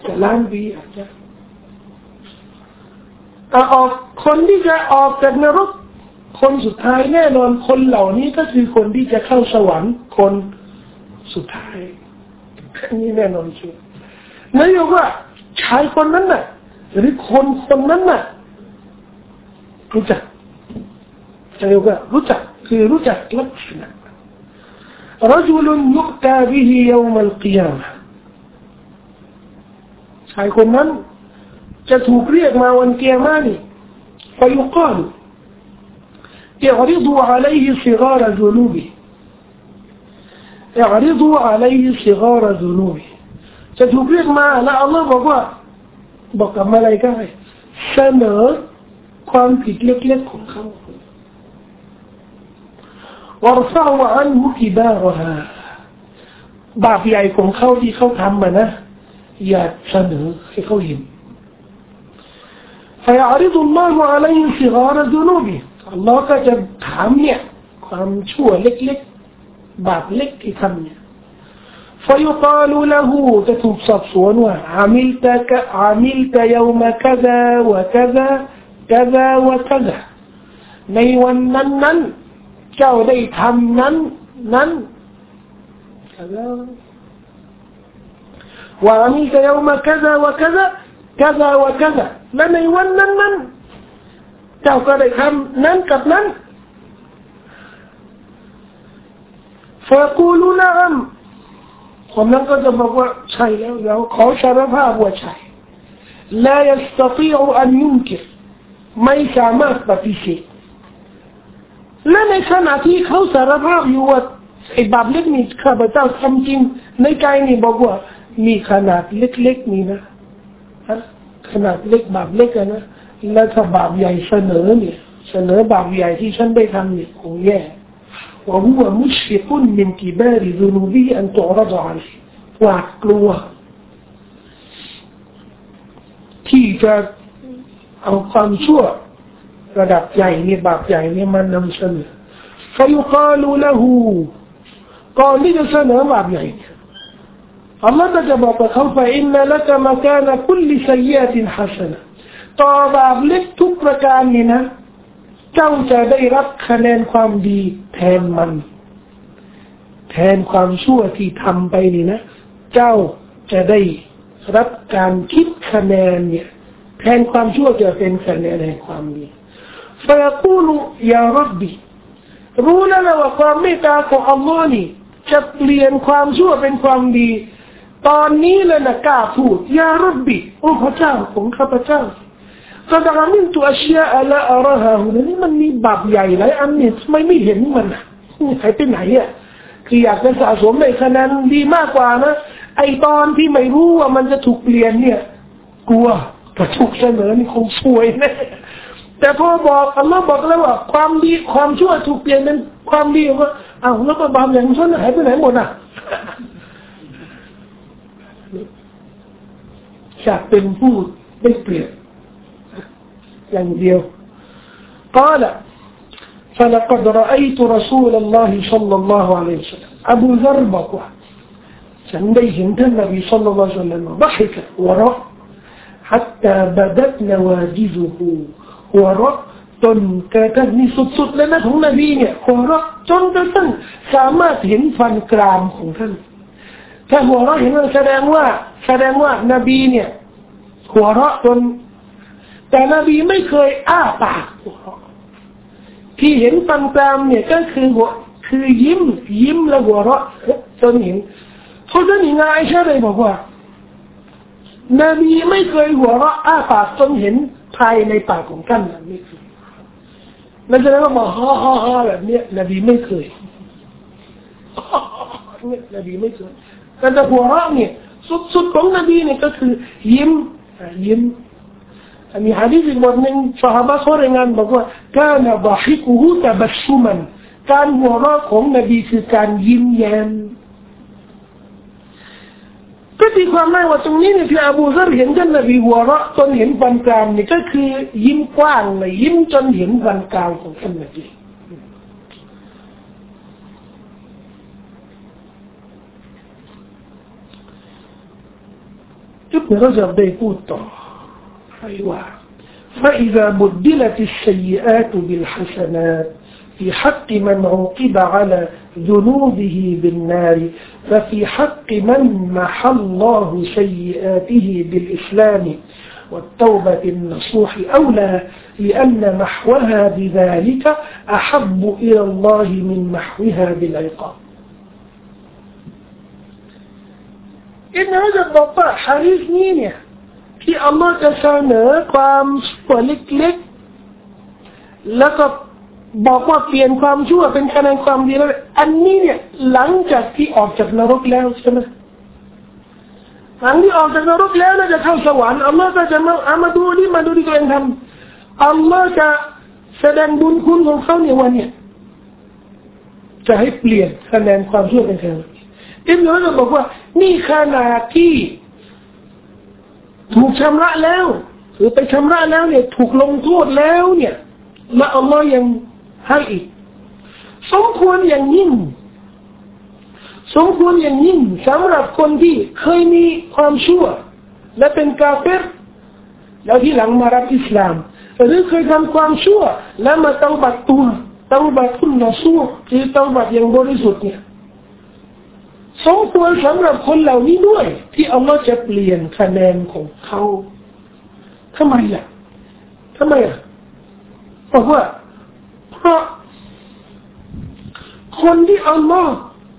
จะล้านปีอาจจะออกคนที่จะออกจากนรกคนสุดท้ายแน่นอนคนเหล่านี้ก็คือคนที่จะเข้าสวรรค์คนสุดท้ายนี่แน่นอนชัวร์นั่นแปลว่าชายคนนั้นน่ะหรือคนคนนั้นน่ะรู้จักใช่ไหมว่ารู้จักคือรู้จักลักษณะرجل يؤتى به يوم القيامة ชายคนนั้นจะถูกเรียกมาวันกิยามะห์นี้ فيقال اعرضوا عليه صغار ذنوبه اعرضوا عليه صغار ذنوبه จะถูกเรียกมาแล้วอัลลอฮ์บอกว่าบอกกับมลาอิกะฮ์เสนอความผิดเล็กๆของเขาوارفعوا عنه كبارها บาปใหญ่ของเขาที่เขาทำมานะอย่าเสนอให้เขาเห็น فيعرض الله عليه صغار ذنوبه อัลลอฮ์ก็จะถามเนี่ยความชั่วเล็กๆบาปเล็กที่ทำเนี่ย فيقال له จะถูกสอบสวนว่า عملت عملت يوم كذا وكذا كذا وكذا ในวันนั้นๆเจ้าได้ทำนั้นนั้นว่ามีแต่ยามกะซาวะกะซะกะซาวะกะซะและในวันนั้นนั้นเจ้าก็ได้ทำนั้นกับนั้น فيقول نعم คนนั้นก็จะบอกว่าใช่แล้วแล้วขอสารภาพว่าใช่ لا يستطيع أن ينكر ไม่สามารถปฏิเสธและในขณะที่เขาสารภาพอยู่ว่าไอ้บาปเล็กนี่ข้าพเจ้าทำจริงในใจนี่บอกว่ามีขนาดเล็กๆนี่นะขนาดเล็กบาปเล็กนะแล้วถ้าบาปใหญ่เสนอเนี่ยเสนอบาปใหญ่ที่ฉันได้ทำเนี่ยคงแย่ว่าหัวมุชฟิกุนมินกิบาริซุนูบีอันตุอรฎอะลัยหวาดกลัวที่จะเอาความชั่วระดับใหญ่นี่บาปใหญ่นี่มันนำเสนอ فيقال له ก่อนที่จะเสนอบาปใหญ่อัลลอฮฺจะบอกกับเขา فإن لك مكان كل سيئة حسنة ต่อบาปเล็กทุกประการนี่นะเจ้าจะได้รับคะแนนความดีแทนมันแทนความชั่วที่ทำไปนี่นะเจ้าจะได้รับการคิดคะแนนเนี่ยแทนความชั่วจะเป็นคะแนนแห่งความดีفيقول يا ربي รู้แล้วนะว่าความเมตตาของอัลลอฮ์นี่จะเปลี่ยนความชั่วเป็นความดีตอนนี้เลยนะกล้าพูดยาร็อบบิโอ้พระเจ้าของข้าพเจ้าก็ดังนั้นตัวอัชยาอัลลอฮ์ราฮะนี่มันมีบาปใหญ่หลายอันเนี่ยทำไมไม่เห็นมันหายไปไหนอ่ะคืออยากจะสะสมในคะแนนดีมากกว่านะไอตอนที่ไม่รู้ว่ามันจะถูกเปลี่ยนเนี่ยกลัวถ้าถูกเสนอนี่คงซวยแน่แต่พอบอกอัลลอฮ์บอกแล้วว่าความดีความชั่วถูกเปลี่ยนเป็นความดีว่าอ้าวแล้วก็บาปอย่างฉันหายไปไหนหมดอ่ะอยากเป็นผู้ได้เปรียบอย่างเดียวقال فلقد رأيت رسول الله صلى الله عليه وسلم أبو ذرบอกว่าฉันได้เห็นท่านนบีศ็อลลัลลอฮุอะลัยฮิวะซัลลัม ضحك وراء حتى بدت نواجذهหัวเราะจนกระทั่งนี่สุดๆเลยนะของนบีเนี่ยหัวเราะจนกระทั่งสามารถเห็นฟันกรามของท่านถ้าหัวเราะเห็นว่าแสดงว่าแสดงว่านบีเนี่ยหัวเราะจนแต่นบีไม่เคยอ้าปากหัวเราะที่เห็นฟันกรามเนี่ยก็คือหัวคือยิ้มยิ้มแล้วหัวเราะจนเห็นเพราะฉะนั้นนายชาเลยบอกว่านบีไม่เคยหัวเราะอ้าปากจนเห็นภายในปากของท่านนะไม่เคยนั่นแสดงว่ามาฮ่าฮ่าฮ่าแบบเนี้ยนบีไม่เคยเนี่ยนบีไม่เคยแต่หัวเราะเนี่ยสุดๆของนบีเนี่ยก็คือยิ้มยิ้มอันนี้หะดีษอีกบทหนึ่งซอฮาบะห์เขารายงานบอกว่าการบะฮิกุฮุตะบัสซุมันการหัวเราะของนบีคือการยิ้มแย้มก็ตีความหมายว่าตรงนี้เนี่ยที่อบูซัรเห็นท่านนบีหัวเราะจนเห็นฟันกรามนี่ก็คือยิ้มกว้างเลยยิ้มจนเห็นฟันกรามของท่านนบีอิบนุรญับได้พูดต่อให้ว่า فإذا بدلت السيئات بالحسنات في حق من عوقب على ذنوبه بالنار ففي حق من محى الله سيئاته بالإسلام والتوبة النصوح أولى لأن محوها بذلك أحب إلى الله من محوها بالعقاب إن هذا الضباء حديث مينที่อัลลอฮ์จะเสนอความชั่วเล็กๆแล้วก็บอกว่าเปลี่ยนความชั่วเป็นคะแนนความดีแล้วอันนี้เนี่ยหลังจากที่ออกจากนรกแล้วใช่ไหมหลังที่ออกจากนรกแล้วแล้วจะเข้าสวรรค์อัลลอฮ์ก็จะมาเอามาดูนี่มาดูที่ตัวเองทำอัลลอฮ์จะแสดงบุญคุณของเขาในวันนี้จะให้เปลี่ยนคะแนนความชั่วเป็นคะแนนอิบนุรญับบอกว่านี่ขนาดที่ถูกชำระแล้วหรือไปชำระแล้วเนี่ยถูกลงโทษแล้วเนี่ยและอัลลอฮ์ยังให้อีกสมควรอย่างยิ่งสมควรอย่างยิ่งสำหรับคนที่เคยมีความชั่วและเป็นกาเฟรแล้วที่หลังมารับอิสลามหรือเคยทำความชั่วแล้วมาเตาบัตตัวเตาบัตคุณละสู้คือเตาบัตอย่างบริสุทธิ์เนี่ยสมควรสำหรับคนเหล่านี้ด้วยที่อัลลอฮ์จะเปลี่ยนคะแนนของเขาทำไมล่ะทำไมอ่ะเพราะว่าเพราะคนที่อัลลอฮ์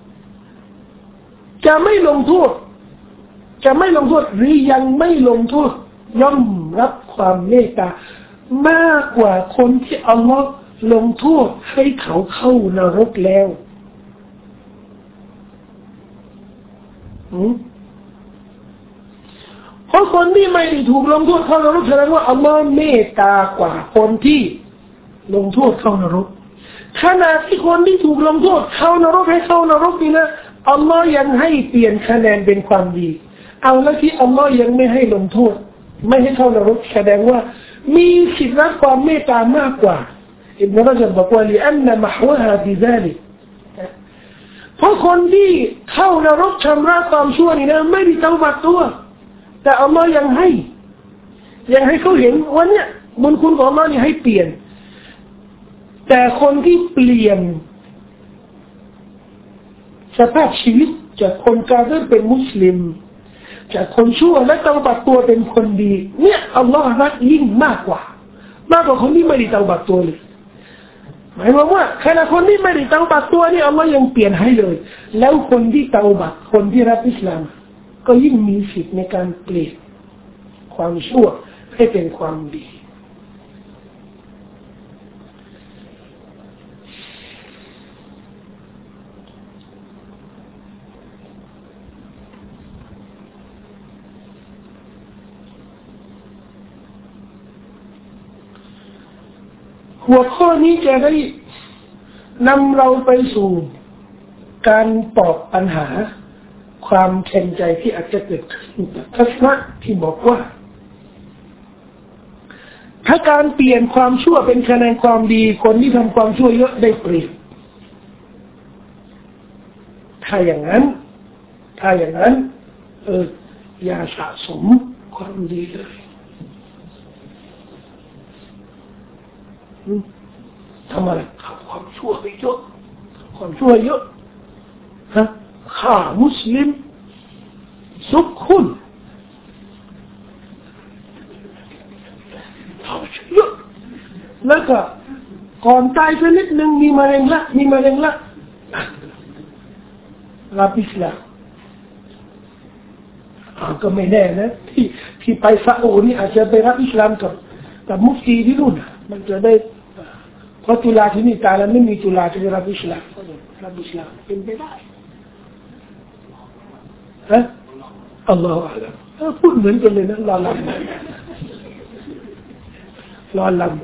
จะไม่ลงโทษจะไม่ลงโทษหรือยังไม่ลงโทษย่อมรับความเมตตามากกว่าคนที่อัลลอฮ์ลงโทษให้เขาเข้านรกแล้วเพราะคนที่ไม่ได้ถูกลงโทษเข้านรกแสดงว่าอัลลอฮ์เมตตากว่าคนที่ลงโทษเข้านรกขณะที่คนที่ถูกลงโทษเข้านรกให้เข้านรกนี่นะอัลลอฮ์ยังให้เปลี่ยนคะแนนเป็นความดีเอาแล้วที่อัลลอฮ์ยังไม่ให้ลงโทษไม่ให้เข้านรกแสดงว่ามีสิทธิ์รับความเมตตามากกว่าอิบนุรญับบอกว่าลิอันนะมะฮวะฮาบิซาลิกเพราะคนที่เข้านรกชำระความชั่วนี่นะไม่ได้เตาบัตตัวแต่อัลลอฮ์ยังให้ยังให้เขาเห็นว่าเนี่ยบุญคุณของอัลลอฮ์นี่ให้เปลี่ยนแต่คนที่เปลี่ยนสภาพชีวิตจากคนกาเฟรเป็นมุสลิมจากคนชั่วและเตาบัตตัวเป็นคนดีเนี่ยอัลลอฮ์รักยิ่งมากกว่ามากกว่าคนที่ไม่ได้เตาบัตตัวเลยหมายความว่าขณะคนที่ไม่ได้เตาบัตตัวนี่อัลลอฮ์ยังเปลี่ยนให้เลยแล้วคนที่เตาบัตคนที่รับอิสลามก็ยิ่งมีสิทธิ์ในการเปลี่ยนความชั่วให้เป็นความดีหัวข้อนี้จะได้นำเราไปสู่การตอบปัญหาความแข็งใจที่อาจจะเกิดขึ้นทัศนะที่บอกว่าถ้าการเปลี่ยนความชั่วเป็นคะแนนความดีคนที่ทำความชั่วเยอะได้เปรียบถ้าอย่างนั้นถ้าอย่างนั้นเอออย่าสะสมความดีเลยทำอะไรทำความชั่วไปเยอะความชั่วเยอะฮะฆ่ามุสลิมซุกคุณทำเยอะแล้วก็ก่อนตายไปนิดนึงมีมะเร็งละมีมะเร็งละรับอิสลามก็ไม่แน่นะที่ที่ไปซาอุนี่อาจจะไปรับอิสลามกับกับมุฟตีที่นู่นมันจะได้เพราะตุลาที่นี่ตายแล้วไม่มีตุลาที่รับอิสลามรับอิสลามเป็นไปได้ฮะอัลลอฮฺอัลลอฮฺพูดเหมือนกันเลยนะรอลำรอลำ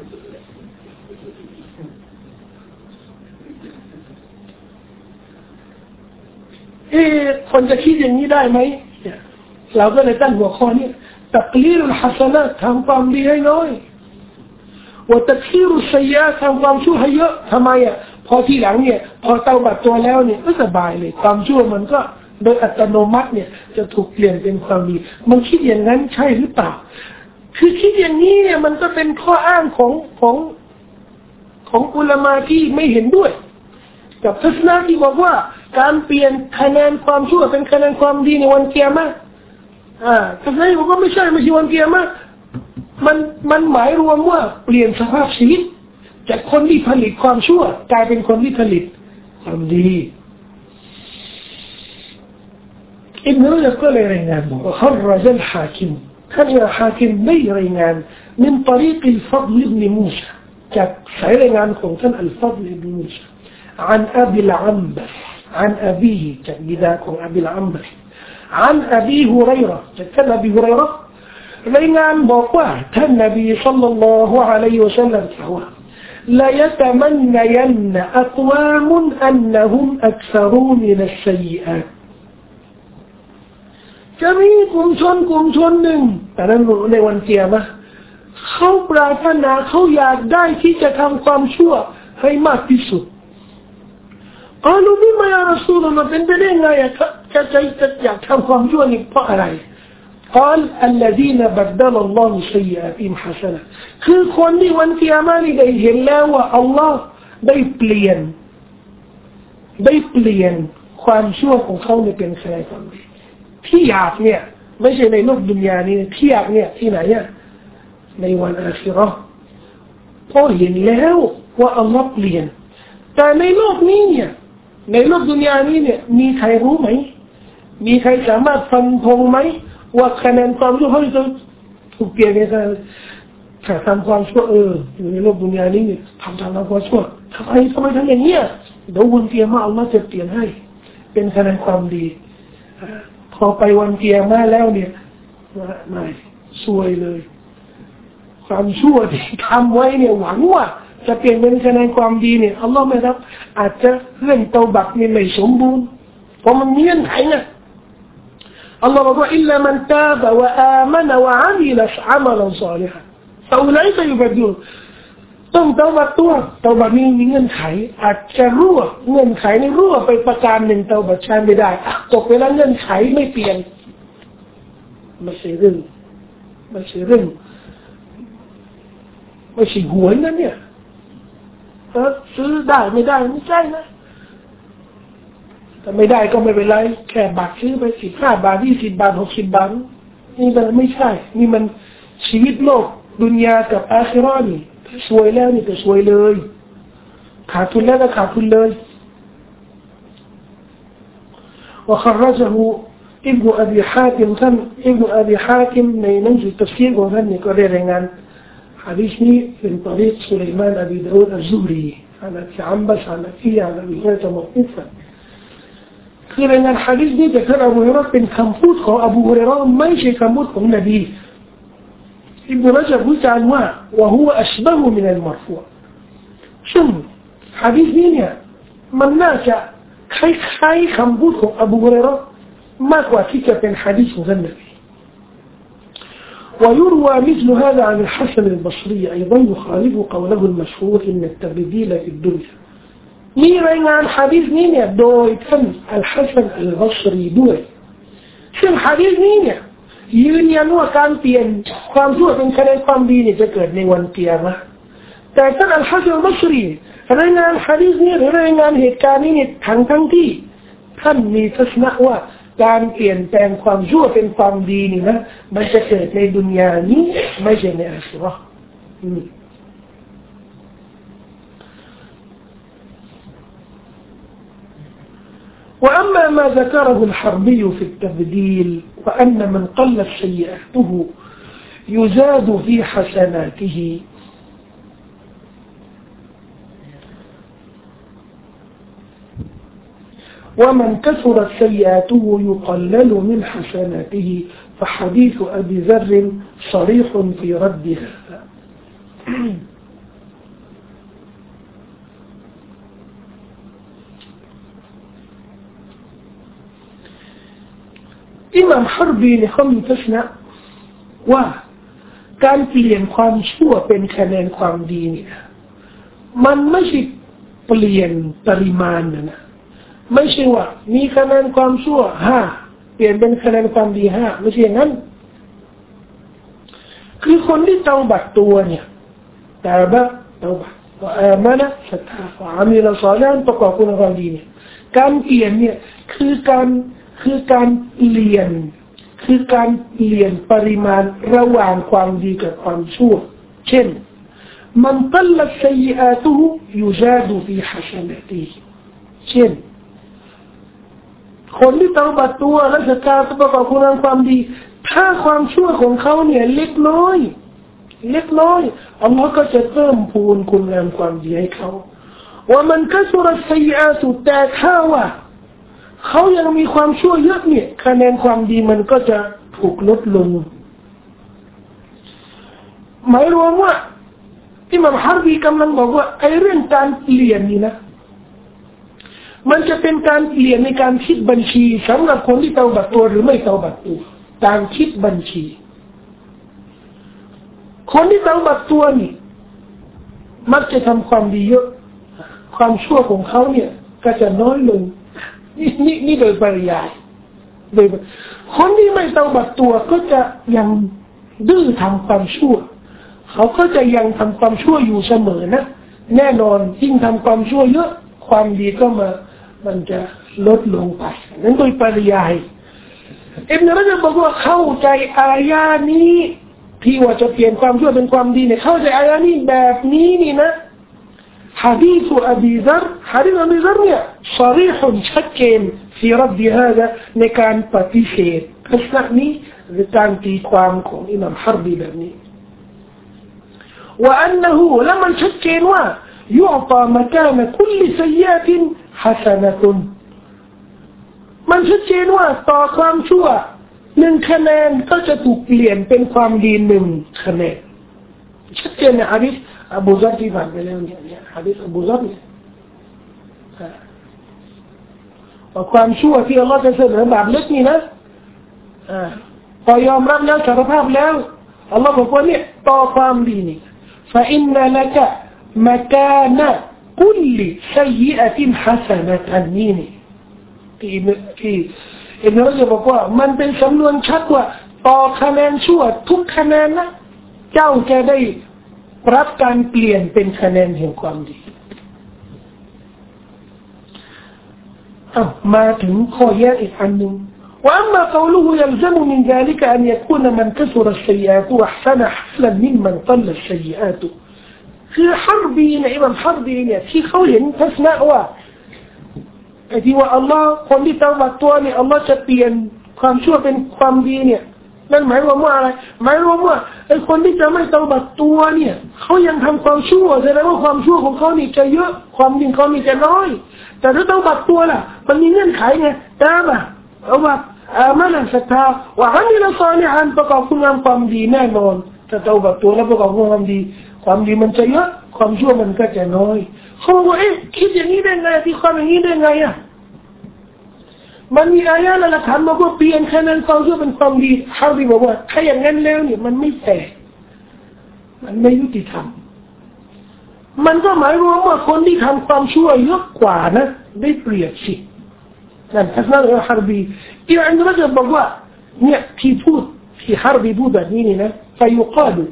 เอ๊ะคนจะคิดอย่างนี้ได้ไหมเราก็เลยตั้งหัวข้อนี้ตักลีรุลฮัสนะทำความดีให้น้อยว่าตักซีรุสัยยะทำความชั่วให้เยอะทำไมอ่ะพอทีหลังเนี่ยพอเตาบัตตัวแล้วเนี่ยก็สบายเลยความชั่วมันก็โดยอัตโนมัติเนี่ยจะถูกเปลี่ยนเป็นความดีมันคิดอย่างนั้นใช่หรือเปล่าคือคิดอย่างนี้เนี่ยมันก็เป็นข้ออ้างของของของอุลามะที่ไม่เห็นด้วยกับทัศนะที่บอกว่าการเปลี่ยนคะแนนความชั่วเป็นคะแนนความดีในวันกิยามะห์อ่าทัศนะที่บอกว่าไม่ใช่ไม่ใช่วันกิยามะห์มันมันหมายรวมว่าเปลี่ยนสภาพชีวิตจากคนที่ผลิตความชั่วกลายเป็นคนที่ผลิตความดีอิบนุรญับก็เลยรายงานบอกว่าขรจัลฮาคิมท่านฮาคิมได้รายงานมินตรีกอัลฟัฎลอิบนุมูซาจากสายรายงานของท่านอัลฟัฎลอิบนุมูซาعن أبي العنبر عن أبيه جداك أبي العنبر عن أبي هريرة كان أبي هريرة รายงานบอกว่าท่านนบีศ็อลลัลลอฮุอะลัยฮิวะซัลลัมกล่าวว่าلا يتمنين أقوام أنهم أكثروا من السيئات จะมีกลุ่มชนกลุ่มชนหนึ่งแต่นั้นในวันกิยามะห์เขาปรารถนาเขาอยากได้ที่จะทำความชั่วให้มากที่สุดقالوا بما يا رسول اللهเป็นไปได้ไงจะจะจะอยากทำความชั่วนี่เพราะอะไร قال الذين بدل الله سيئاتهم حسنة คือคนที่วันกิยามะห์นี่ได้เห็นแล้วว่าอัลลอฮ์ได้เปลี่ยนได้เปลี่ยนความชั่วของเขาเนี่ยเป็นแค่ความดีที่อยากเนี่ยไม่ใช่ในโลกดุนยานี้ที่อยากเนี่ยที่ไหนอ่ะในวันอาคิเราะห์พอเห็นแล้วว่าอัลลอฮ์เปลี่ยนแต่ในโลกนี้เนี่ยในโลกดุนยานี้เนี่ยมีใครรู้ไหมมีใครสามารถฟันธงไหมว่าคะแนนความชั่วเขาจะถูกเปลี่ยนไปซะถ้าทำความชั่วเอออยู่ในโลกดุนยานี้เนี่ยทำทำความชั่วทำไมทำไมทำอย่างเนี้ยเดี๋ยววันกิยามะห์อัลลอฮ์จะเปลี่ยนให้เป็นคะแนนความดีพอไปวันกิยามะห์แล้วเนี่ยไม่ซวยเลยความชั่วที่ทำไว้เนี่ยหวังว่าจะเปลี่ยนเป็นคะแนนความดีเนี่ยอัลลอฮ์ไม่รับอาจจะเรื่องเตาบักนี่ไม่สมบูรณ์เพราะมันมีเงื่อนไขไงอัลลอฮ์บอกว่าอิลลามันตาบะวะอามันวะอามิลอามัลันศอลิฮะฟะอุลัยกะยุบัดดิลต้องเตาบักตัวเตาบักนี่มีเงื่อนไขอาจจะรั่วเงื่อนไขนี่รั่วไปประการหนึ่งเตาบักใช้ไม่ได้ตกไปแล้วเงื่อนไขไม่เปลี่ยนไม่ใช่เรื่องไม่ใช่เรื่องไม่ใช่หวยนะเนี่ยซื้อได้ไม่ได้ไม่ใช่นะแต่ไม่ได้ก็ไม่เป็นไรแค่บาทซื้อไปสิบห้าบาทยี่สิบบาทหกสิบบาทนี่มันไม่ใช่นี่มันชีวิตโลกดุนยากับอาคิเราะห์นี่ถ้าสวยแล้วนี่ก็สวยเลยขาดทุนแล้วก็ขาดทุนเลยوخرجه ابن أبي حاتم ท่าน ابن أبي حاتم ในหนังสือตัฟซีรของท่านนี่ก็ได้รายงานحديث من طريق سليمان أبي داود الزهري عن أبي عنبس عن أبي عن أبي هريرة موقوفا คือรายงานหะดีษนี้จากท่านอบูฮุรอยเราะห์เป็นคำพูดของอบูฮุรอยเราะห์ไม่ใช่คำพูดของนบีอิบนุรัจญบวิจารณ์ว่าว่าهو أشبه من المرفوع ซึ่งหะดีษนี้เนี่ยมันน่าจะคล้ายๆคำพูดของอบูฮุรอยเราะห์มากกว่าที่จะเป็นหะดีษของท่านนบีويروى مثل هذا عن الحسن البصري أيضا يخالف قوله المشهور إن التبديل في الدنيا มีรายงานหะดีษนี้เนี่ยโดยท่านอัลฮัสซันอัลบัศรีด้วยซึ่งหะดีษนี้เนี่ยยืนยันว่าการเปลี่ยนความชั่วเป็นคะแนนความดีเนี่ยจะเกิดในวันกิยามะห์แต่ท่านอัลฮัสซันอัลบัศรีรายงานหะดีษนี้หรือรายงานเหตุการณ์นี้เนี่ยทั้งทั้งที่ท่านมีทัศนะว่าการเปลี่ยนแปลงความชั่วเป็นความดีนี่นะมันจะเกิดในดุนยานี้ไม่ใช่ในอาคิเราะห์وأما ما ذكره الحربي في التبديل وأن من قلت سيئاته يزاد في حسناته ومن كثرت سيئاته يقلل من حسناته فحديث أبي ذر صريح في ردها إمام حربي لهم تسنى ว่าการเปลี่ยนความชั่วเป็นคะแนนความดีเนี่ยมันไม่ใช่เปลี่ยนปริมาณนะนะไม่ใช่ว่ามีคะแนนความชั่วห้าเปลี่ยนเป็นคะแนนความดีห้าไม่ใช่อย่างนั้นคือคนที่เตาบัตรตัวเนี่ยแต่ว่าเตาบัตรว่าอามานะศรัทธาว่าอามีละซอลิฮันประกอบคุณความดีเนี่ยการเปลี่ยนเนี่ยคือการคือการเปลี่ยนคือการเปลี่ยนปริมาณระหว่างความดีกับความชั่วเช่นมันตัลลัตซัยอาตุฮุยุซาดุฟีฮัสนะติฮิเช่นคนที่เตาบัตรตัวและศรัทธาประกอบคุณความดีถ้าความชั่วของเขาเนี่ยเล็กน้อยเล็กน้อยอัลลอฮ์ก็จะเพิ่มพูนคุณงามความดีให้เขาว่ามันก็สุรสัยอาตุแต่ถ้าว่าเขายังมีความชั่วเยอะเนี่ยคะแนนความดีมันก็จะถูกลดลงหมายรวมว่าอิหม่ามฮาร์บีกำลังบอกว่าไอ้เรื่องการเปลี่ยนนี่นะมันจะเป็นการเปลี่ยนในการคิดบัญชีสำหรับคนที่เตาบัตรตัวหรือไม่เตาบัตรตัวการคิดบัญชีคนที่เตาบัตรตัวนี่มักจะทำความดีเยอะความชั่วของเขาเนี่ยก็จะน้อยลงนี่นี่นี่โดยปริยายโดยคนที่ไม่เตาบัตรตัวก็จะยังดื้อทำความชั่วเขาก็จะยังทำความชั่วอยู่เสมอนะแน่นอนยิ่งทำความชั่วเยอะความดีก็มามันจะลดลงไปนั้นโดยปริยายอิบนุเราะญับบอกว่าเข้าใจอายะนี้ที่ว่าจะเปลี่ยนความชั่วเป็นความดีเนี่ยเข้าใจอายะนี้แบบนี้นี่นะหะดีษอบีซัรหะดีษอบีซัรเนี่ยصريحชัดเจนفي رد هذاในการปฏิเสธทัศนะนี้หรือการตีความของอิหม่ามฮาร์บีแบบนี้وأنه لماชัดเจนว่าيعطى مكان كل سيئة حسنةมันชัดเจนว่าต่อความชั่วหนึ่งคะแนนก็จะถูกเปลี่ยนเป็นความดีหนึ่งคะแนนชัดเจนในหะดีษอบูซัรที่ผ่านไปแล้วเนี่ยเนี่ยหะดีษอบูซัรเนี่ยว่าความชั่วที่อัลลอฮฺจะเสนอบาปเล็กนี่นะพอยอมรับแล้วสารภาพแล้วอัลลอฮฺบอกว่าเนี่ยต่อความดีนี่فإن لك مكان كل سيئة حسنةนี่นี่ที่ที่อิบนุเราะญับบอกว่ามันเป็นสำนวนชัดว่าต่อคะแนนชั่วทุกคะแนนนะเจ้าจะได้รับการเปลี่ยนเป็นคะแนนแห่งความดีอ้าวมาถึงข้อแยกอีกอันหนึ่งوأما قوله يلزم من ذلك أن يكون من كثر السيئات وأحسن حسنا ممن قل السيئاتคือฮาร์บีเนี่ยอิหม่ามฮาร์บีเนี่ยที่เขาเห็นทัศนะว่าไอ้ที่ว่าอัลลอฮ์คนที่เตาบัตรตัวเนี่ยอัลลอฮ์จะเปลี่ยนความชั่วเป็นความดีเนี่ยนั่นหมายความว่าอะไรหมายความว่าไอ้คนที่จะไม่เตาบัตรตัวเนี่ยเขายังทำความชั่วแสดงว่าความชั่วของเขานี่จะเยอะความดีเขานี่จะน้อยแต่ถ้าเตาบัตรตัวล่ะมันมีเงื่อนไขไงตาบะเอาว่าอามานะศรัทธาว่าอามิลซอลิฮันประกอบคุณงามความดีแน่นอนถ้าเตาบัตรตัวแล้วประกอบคุณงามดีความดีมันจะเยอะความชั่วมันก็จะน้อยเขาบอกว่าเอ๊ะคิดอย่างนี้ได้ไงที่ความอย่างนี้ได้ไงอ่ะมันมีอายะห์และหลักฐานบอกว่าเปลี่ยนคะแนนความชั่วเป็นความดีฮาร์บีบอกว่าถ้าอย่างนั้นแล้วเนี่ยมันไม่แฟร์มันไม่ยุติธรรมมันก็หมายรวมว่าคนที่ทำความชั่วเยอะกว่านะได้เปรียบสินั่นทัศนะของฮาร์บีที่อันนั้นจะบอกว่าเนี่ยที่พูดที่ฮาร์บีพูดแบบนี้นี่นะฟยุกาดู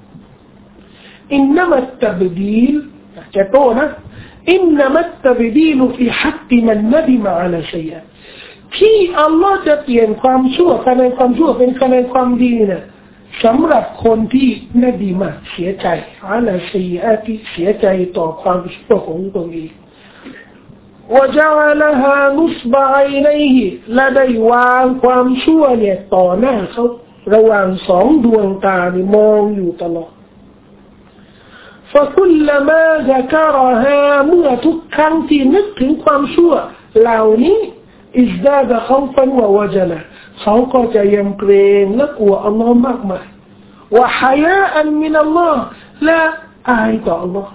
إنما التبديل كتونا إنما التبديل في حق من ندم على شيء ที่อัลลอฮ์จะเปลี่ยนความชั่วคะแนนความชั่วเป็นคะแนนความดีนะสำหรับคนที่นดีมาเสียใจอะไรเสียที่เสียใจต่อความชั่วของตัวเองوجعلها نصب عينيه และได้วางความชั่วเนี่ยต่อหน้าเขาระหว่างสองดวงตานี่มองอยู่ตลอดفكلما ذكرها เมื่อทุกครั้งที่นึกถึงความชั่วเหล่านี้ازداد خوفا ووجلا เขาก็จะยำเกรงและกลัวอัลลอฮ์มากมายوحياء من الله และอายต่ออัลลอฮ์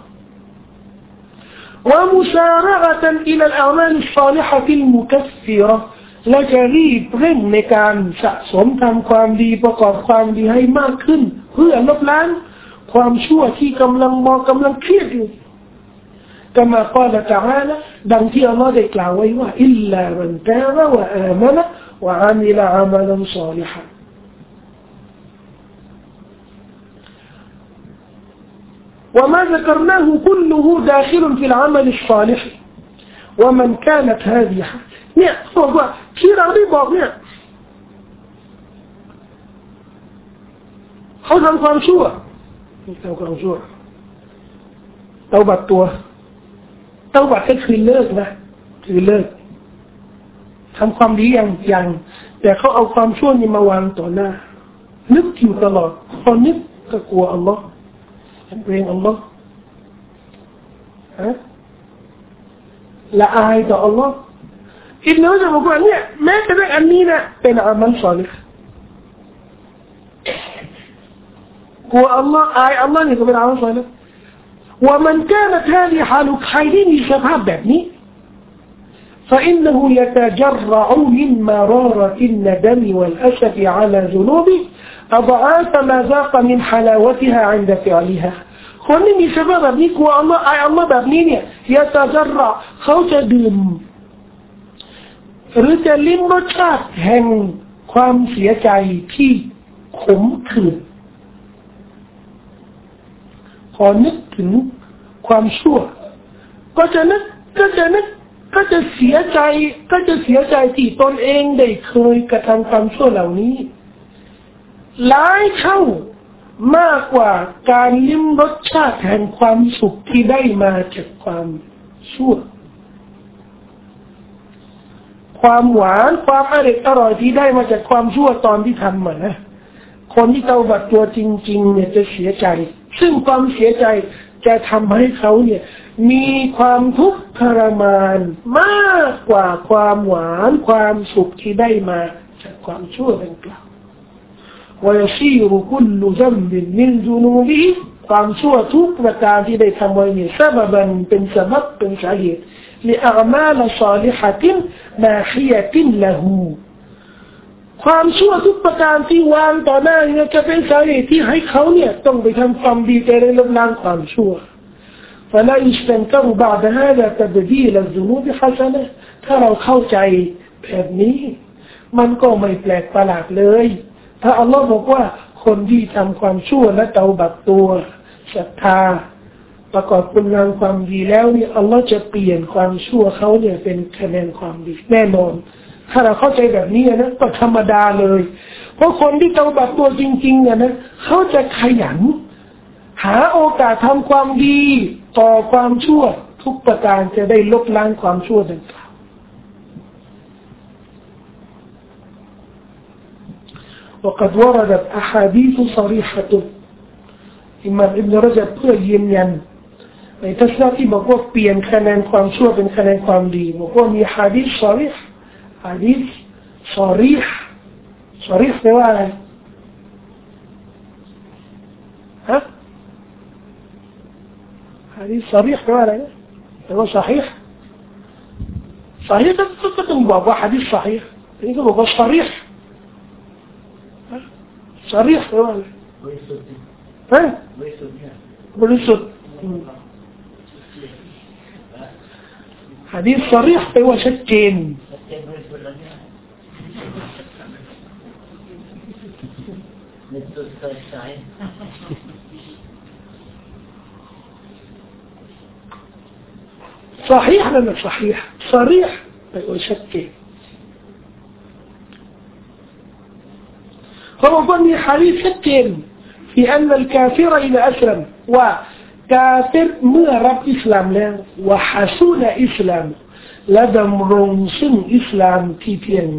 ومسارعة إلى الأعمال الصالحة المكفرة และจะรีบเร่งในการสะสมทำความดีประกอบความดีให้มากขึ้นเพื่อลบล้างความชั่วที่กำลังมองกำลังเครียดอยู่ كما قال تعالى ดังที่อัลลอฮ์ได้กล่าวไว้ว่าอิลลามันตาบะวะอามันะวะอามิลอะมัลันศอลิฮะوما ذكرناه كله داخل في العمل الصالح ومن كانت هذه เนี่ยบอกว่าที่เราได้บอกเนี่ยเขาทำความชั่วทำความชั่วเตาบัดตัวเตาบัดก็คือเลิกนะคือเลิกทำความดีอย่างอย่างแต่เขาเอาความชั่วนี่มาวางต่อหน้านึกอยู่ตลอดพอนึกก็กลัวอัลลอฮ์เกรงอัลลอฮ์ฮะละอายต่ออัลลอฮ์อิบนุจะบอกว่าเนี่ยแม้แต่อันนี้นะเป็นอามัลศอลิฮ์กลัวอัลลอฮ์อายอัลลอฮ์นี่ก็เป็นอามัลศอลิฮ์ว่ามันكانت هذه حال ใครที่มีสภาพแบบนี้ فإنه يتجرع من مرارة الندم والأسف على ذنوبه أضعاف ما ذاق من حلاوتها عند فعلها คนที่มีสภาพแบบนี้กลัวอัลลอฮ์อายอัลลอฮ์แบบนี้เนี่ยيتجرع เขาจะดื่มหรือจะลิ้มรสชาติแห่งความเสียใจที่ขมขื่นพอนึกถึงความชั่วก็จะนึกก็จะนึกก็จะเสียใจก็จะเสียใจที่ตนเองได้เคยกระทำความชั่วเหล่านี้หลายเท่ามากกว่าการลิ้มรสชาติแห่งความสุขที่ได้มาจากความชั่วความหวานความอร่อยอร่อยที่ได้มาจากความชั่วตอนที่ทำมานะคนที่เตาบัดตัวจริงๆเนี่ยจะเสียใจซึ่งความเสียใจจะทำให้เขาเนี่ยมีความทุกข์ทรมานมากกว่าความหวานความสุขที่ได้มาจากความชั่วดังกล่าวويصير كل ذنب من ذنوبه ความชั่วทุกประการที่ได้ทำไว้เนี่ยسبباเป็นสาเหตุเป็นสาเหตุلأعمال صالحة ناحية له ความชั่วทุกประการที่วางต่อหน้าเนี่ยจะเป็นสาเหตุที่ให้เขาเนี่ยต้องไปทำความดีจะได้ลบล้างความชั่ว فلا يستنكر بعد هذا تبديل الذنوب حسنة ถ้าเราเข้าใจแบบนี้มันก็ไม่แปลกประหลาดเลยถ้าอัลลอฮ์บอกว่าคนที่ทำความชั่วและเตาบัดตัวศรัทธาประกอบคุณงามความดีแล้วเนี่ยอัลลอฮ์จะเปลี่ยนความชั่วเขาเนี่ยเป็นคะแนนความดีแน่นอนถ้าเราเข้าใจแบบนี้นะก็ธรรมดาเลยเพราะคนที่เตาบัดตัวจริงๆเนี่ยนะเขาจะขยันหาโอกาสทำความดีต่อความชั่วทุกประการจะได้ลบล้างความชั่วดังกล่าวوقد وردت أحاديث صريحة อิหม่ามอิบนุรญับเพื่อยืนยันในทัศนะที่บอกว่าเปลี่ยนคะแนนความชั่วเป็นคะแนนความดีบอกว่ามีหะดีษศอรีฮ์หะดีษศอรีฮ์ศอรีฮ์แปลว่าอะไรฮะหะดีษศอรีฮ์แปลว่าอะไรแปลว่าศอฮีฮ์ศอฮีฮ์ก็ต้องบอกว่าหะดีษศอฮีฮ์นี่ก็บอกว่าศอรีฮ์صريح ولا ها بلسد حديث صريح هو شكين صحيح ولا صحيح صريح هو شكين فوضع حديث شكين في أن الكافر إذا أسلم وكافر مرب إسلام له وحسون إسلام لدم رنسن إسلام كيفين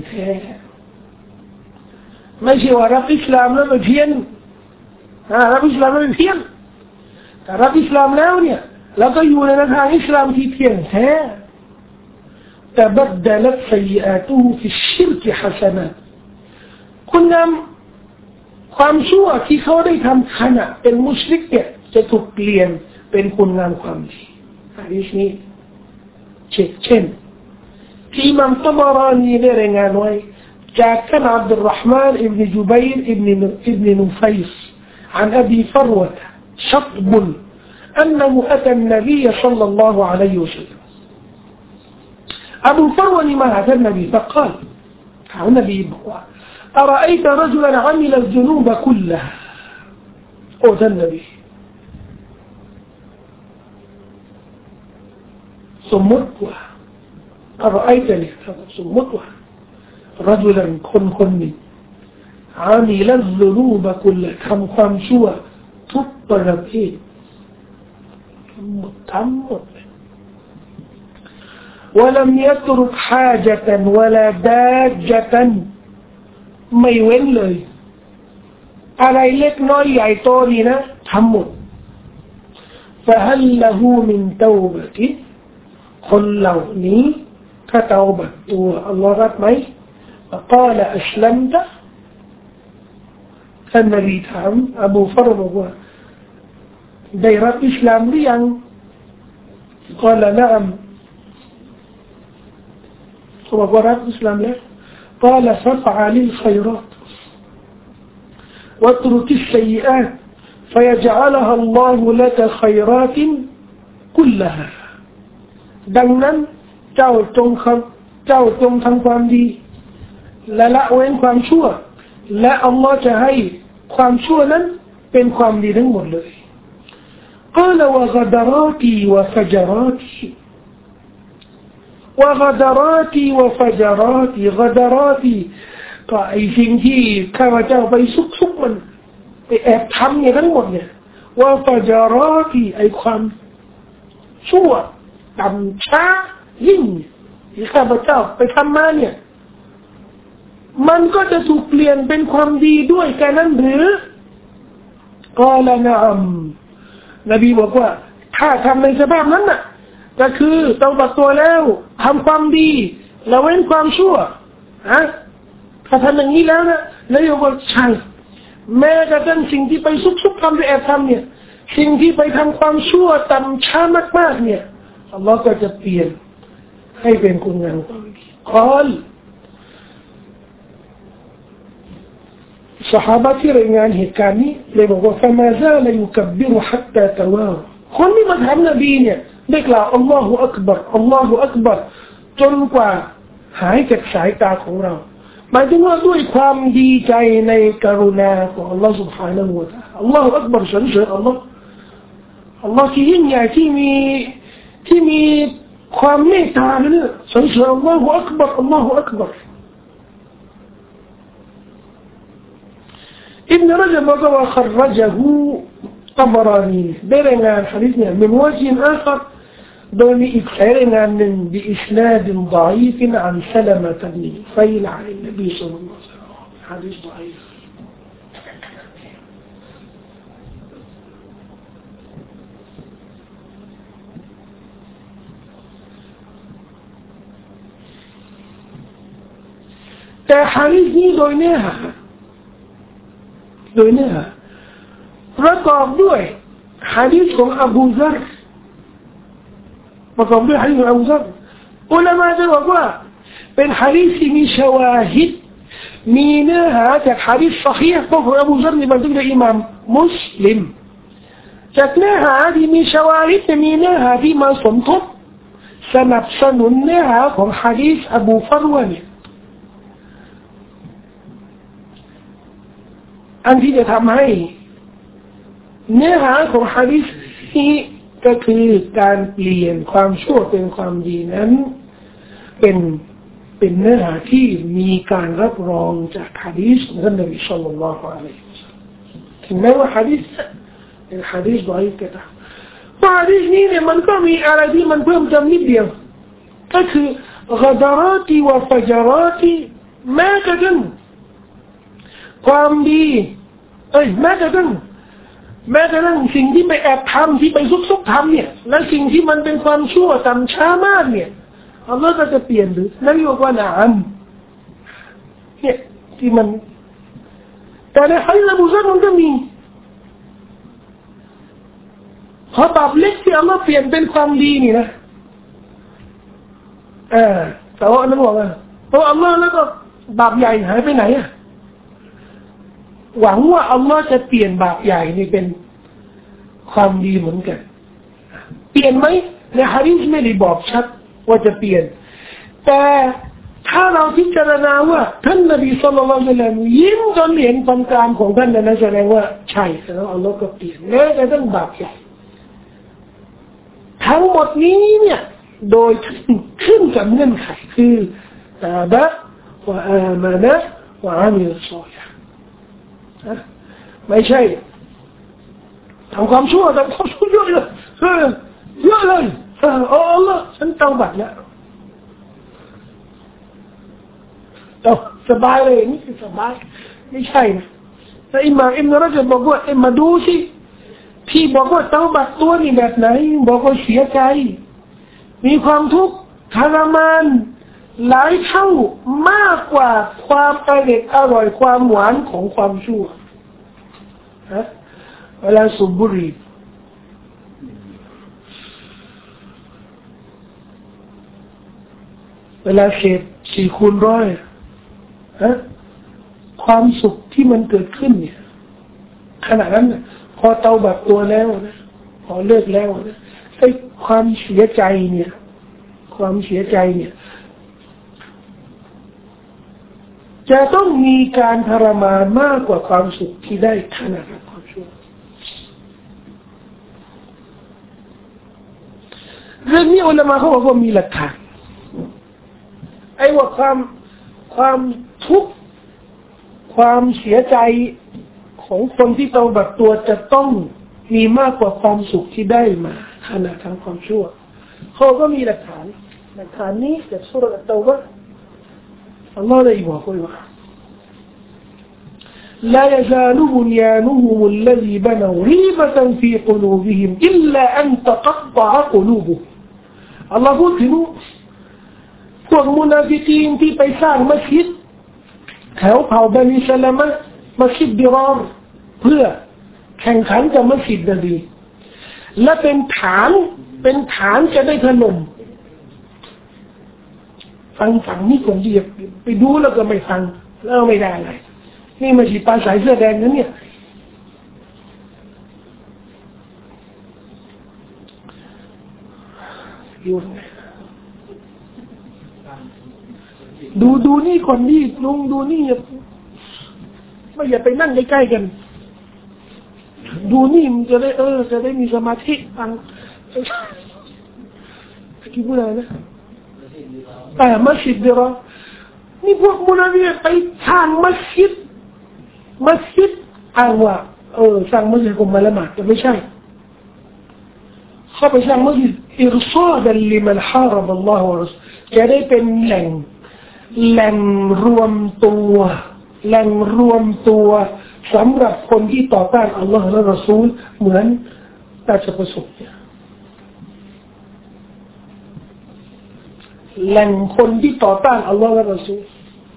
ماشي ورب إسلام له بفين رب إسلام له بفين رب إسلام لهเนี่ยแล้วก็อยู่ในทางอิสลามที่เพียงแท้ تبدلت سيئاته في الشرك حسنات คุณนำความชั่วที่เขาได้ทำขณะเป็นมุชริกเนี่ยจะถูกเปลี่ยนเป็นคุณงามความดีอันนี้เช่นที่อิหม่ามตับรานีได้รายงานไว้จากท่านอับดุลรห์มานอิบนุจุบัยรอิบนุอิบนุนุฟัยส์عن أبي فروة شطب أنه أتى النبي صلى الله عليه وسلم أبو فروة ما هذا النبي فقال قال النبي أرأيت رجلا عمل الذنوب كلها أو ذا النبي سمتها أرأيتني سمتها رجلا كن كني عمل الذنوب كلها كم كم شوى تطلب إيه متعمد ولم يترك حاجة ولا داجةไม่เว้นเลยอะไรเล็กน้อยใหญ่โตนี่นะทำหมด فهل له من توبة คนเหล่านี้ถ้าเตาบัตตัวอัลลอฮ์รับไหม فقال أسلمت ท่านนบีถามอบูฟรบอกว่าได้รับอิสลามหรือยัง قال نعم เขาบอกว่ารับอิสลามแล้ว قال فافعل الخيرات واترك السيئات فيجعلها الله لك خيرات كلها ดังนั้นเจ้าจงคำเจ้าจงทำความดีและละเว้นความชั่วและอัลลอฮ์จะให้ความชั่วนั้นเป็นความดีทั้งหมดเลย قال وغدراتي وفجراتي وغدراتي وفجراتي غدراتي ก็ไอ้สิ่งที่ข้าพเจ้าไปซุกๆมันไปแอบทำเนี่ยทั้งหมดเนี่ยว่าฟาจาราที่ไอ้ความชั่วต่ำช้ายิ่งที่ข้าพเจ้าไปทำมาเนี่ยมันก็จะถูกเปลี่ยนเป็นความดีด้วยกันนั้นหรือกอลานะอัมนบีบอกว่าถ้าทำในสภาพนั้นน่ะก็คือเตาบัตตัวแล้วทำความดีแล้วเว้นความชั่วฮะถ้าทำอย่างนี้แล้วนะนายบอกใช่แม้กระทั่งสิ่งที่ไปซุกๆทำไปแอบทำเนี่ยสิ่งที่ไปทำความชั่วต่ำช้ามากๆเนี่ยอัลลอฮ์ก็จะเปลี่ยนให้เป็นคุณงามความดีกอลصحابة ที่รายงานเหตุการณ์นี้เลยบอกว่า فما زال يكبر حتى تواه คนที่มาถามนบีเนี่ยได้กล่าวอัลลอฮฺอักบัรอัลลอฮฺอักบัรจนกว่าหายจากสายตาของเราหมายถึงว่าด้วยความดีใจในกรุณาของอัลลอฮฺ سبحانه และ تعالى อัลลอฮฺอักบัรสรรเสริญอัลลอฮฺอัลลอฮฺที่ยิ่งใหญ่ที่มีที่มีความเมตตาเนี่ยสรรเสริญอัลลอฮฺอักบัรอัลลอฮฺอักบัรابن رجب وخرجه طبراني برنا الحديث من وجه آخر دون إكثارنا من بإسناد ضعيف عن سلمة بن فيل عن النبي صلى الله عليه وسلم حديث ضعيف تحريزني دونها โดยเนื้อประกอบด้วยหะดีษของอบูซัรประกอบด้วยหะดีษของอบูซัรอุลามะจะบอกว่าเป็นหะดีษที่มีชวาฮิดมีเนื้อหาจากหะดีษซอฮีห์ของอบูซัรนี่บันทึกโดยอิหม่ามมุสลิมจากเนื้อหาที่มีชวาฮิดจะมีเนื้อหาที่มาสมทบสนับสนุนเนื้อหาของหะดีษอบูฟัรวะเนี่ยอันที่จะทำให้เนื้อหาของหะดีษนี้ก็คือการเปลี่ยนความชั่วเป็นความดีนั้นเป็นเป็นเนื้อหาที่มีการรับรองจากหะดีษของท่านนบีศ็อลลัลลอฮุอะลัยฮิวะซัลลัมถึงแม้ว่าหะดีษเป็นหะดีษดอยก็ตามเพราะหะดีษนี้เนี่ยมันก็มีอะไรที่มันเพิ่มเติมนิดเดียวก็คือฆะดาราติวะฟะจาราติแม้กระทั่งความดีเอ้ยแม้กระทั่งแม้กระทั่งสิ่งที่ไปแอบทำที่ไปซุกๆทำเนี่ยและสิ่งที่มันเป็นความชั่วต่ำช้ามากเนี่ยอัลลอฮ์ก็จะเปลี่ยนหรือนั่นเรียกว่านะอัมเนี่ยที่มันแต่ในฮัยละบุซัรมันก็มีขอบาปเล็กที่อัลลอฮ์เปลี่ยนเป็นความดีนี่นะเออแต่ว่าอันนั้นบอกว่าเพราะอัลลอฮ์แล้วก็บาปใหญ่หายไปไหนอ่ะหวังว่าอัลลอฮ์จะเปลี่ยนบาปใหญ่นี่เป็นความดีเหมือนกันเปลี่ยนไหมในหะดีษไม่ได้บอกชัดว่าจะเปลี่ยนแต่ถ้าเราพิจารณาว่าท่านนบีศ็อลลัลลอฮุอะลัยฮิวะซัลลัมยิ้มจนเห็นความการของท่านนั้นแสดงว่าใช่แล้วอัลลอฮ์ก็เปลี่ยนแม้แต่ท่านบาปใหญ่ทั้งหมดนี้เนี่ยโดยขึ้นกับเงื่อนไขคือตาบะวะอามานะวะอามิลศอลิฮ์ไม่ใช่ทำความชั่วทำความชั่วเยอะเลยเยอะเลยอ๋ออัลลอฮ์ฉันเตาบัตแล้วเอาสบายเลยนี่คือสบายไม่ใช่นะแต่อิหม่ามอิบนุรอญับบอกว่าเอ็มมาดูสิที่บอกว่าเตาบัตตัวนี่แบบไหนบอกว่าเสียใจมีความทุกข์ทรมานหลายเท่ามากกว่าความอร่อยอร่อยความหวานของความชั่วฮะเวลาสูบบุหรี่เวลาเสพสี่คูณร้อยฮะความสุขที่มันเกิดขึ้นเนี่ยขณะนั้นพอเตาแบบตัวแล้วนะพอเลิกแล้วนะไอ้ความเสียใจเนี่ยความเสียใจเนี่ยจะต้องมีการทรมานมากกว่าความสุขที่ได้ขณะรับความชั่วเรื่องนี้อุลามะเขาบอกว่ามีหลักฐานไอ้ว่าความความทุกข์ความเสียใจของคนที่เตาบัตตัวจะต้องมีมากกว่าความสุขที่ได้มาขณะทำความชั่วเขาก็มีหลักฐานหลักฐานนี้จากสุเราะห์อัตเตาบะห์อัลลอฮ์ได้บอกว่าلا يزال بنيانهم الذي بنوا ريبة في قلوبهم إلا أن تقطع قلوبهم อัลลอฮ์พูดถึงพวกมุนาฟิกีนที่ไปสร้างมัสยิดแถวเผ่าบันิสลามะมัสยิดดิรอรเพื่อแข่งขันกับมัสยิดนบีและเป็นฐานเป็นฐานจะได้ถล่มฟังฝั่งนี้คนที่ไปดูแล้วก็ไม่ฟังแล้วไม่ได้อะไรนี่มัสยิดปลาสายเสื้อแดงนั้นเนี่ยอยู่ดูดูนี่คนนี่ลุงดูนี่อย่าไม่อย่าไปนั่งใกล้ๆกันดูนี่มันจะได้เออจะได้มีสมาธิฟังกี่พูดอะไรนะแต่มัสยิดเดียวนี่พวกมุนาฟิกไปสร้างมัสยิดมัสยิดอ้างว่าเออสร้างมัสยิดกุมมาละหมาดแต่ไม่ใช่เขาไปสร้างมัสยิดอิรซาดัลลิมันฮารับอัลลอฮฺวะรัสจะได้เป็นแหล่งแหล่งรวมตัวแหล่งรวมตัวสำหรับคนที่ต่อต้านอัลลอฮฺและรอซูลเหมือนราชประสงค์แหล่งคนที่ต่อต้านอัลลอฮฺและรอซูล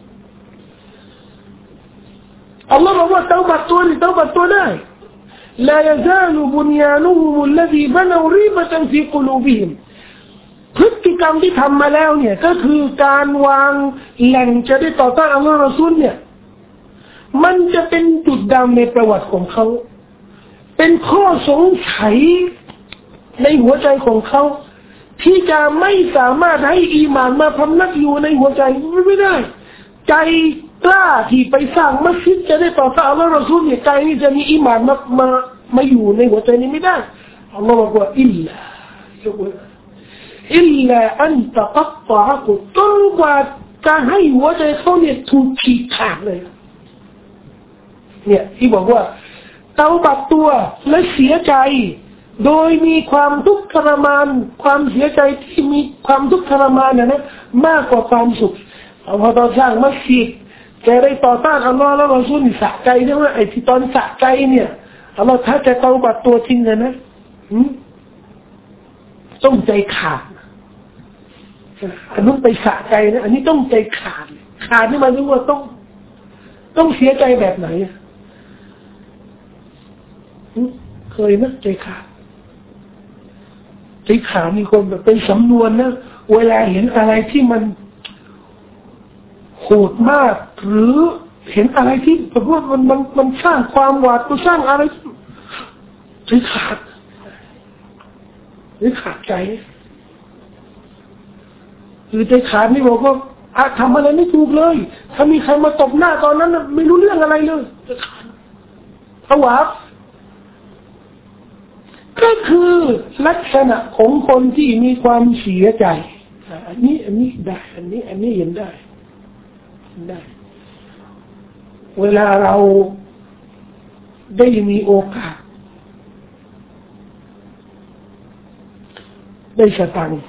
อัลลอฮฺบอกว่าเตาบัตตัวนี่เตาบัตตัวได้ لا يزال بنيانهم الذي بنوا ريبة في قلوبهم พฤติกรรมที่ทำมาแล้วเนี่ยก็คือการวางแหล่งจะได้ต่อต้านอัลลอฮฺรอซูลเนี่ยมันจะเป็นจุดดำในประวัติของเขาเป็นข้อสงสัยในหัวใจของเขาที่จะไม่สามารถให้อีหม่านมาพำนักอยู่ในหัวใจไม่ได้ใจกล้าที่ไปสร้างมัสยิดจะได้ต่อต้านอัลลอฮฺรอซูลเนี่ยใจนี่จะมีอีหม่านมามามาอยู่ในหัวใจนี้ไม่ได้อัลลอฮฺบอกว่าอิลลาอิลลาอันตะกัตตะกุจนกว่าจะให้หัวใจเขาเนี่ยถูกฉีกขาดเลยเนี่ยที่บอกว่าเตาบัตตัวและเสียใจโดยมีความทุกข์ทรมานความเสียใจที่มีความทุกข์ทรมานเนี่ยนะมากกว่าความสุขพอตอนสร้างมัสยิดแกได้ต่อต้านอัลลอฮฺแล้วรอซูลสะใจใช่ไหมไอ้ที่ตอนสะใจเนี่ยอัลลอฮฺถ้าจะเตาบัตตัวจริงเลยนะต้องใจขาดอันนู้นไปสะใจนะอันนี้ต้องใจขาดขาดนี่มันรู้ว่าต้องต้องเสียใจแบบไหนเคยนะใจขาดใจขาดมีคนแบบเป็นสำนวนนะเวลาเห็นอะไรที่มันโหดมากหรือเห็นอะไรที่แบบว่ามันมันมันสร้างความหวาดกลัวสร้างอะไรใจขาดใจรือขาดใจหรือใจขาดนี่บอกว่าอาทำอะไรไม่ถูกเลยถ้ามีใครมาตบหน้าตอนนั้นไม่รู้เรื่องอะไรเลยจะขาดผวาก็คือลักษณะของคนที่มีความเสียใจอันนี้อันนี้ได้อันนี้อันนี้เห็นได้ได้เวลาเราได้มีโอกาสได้สตังค์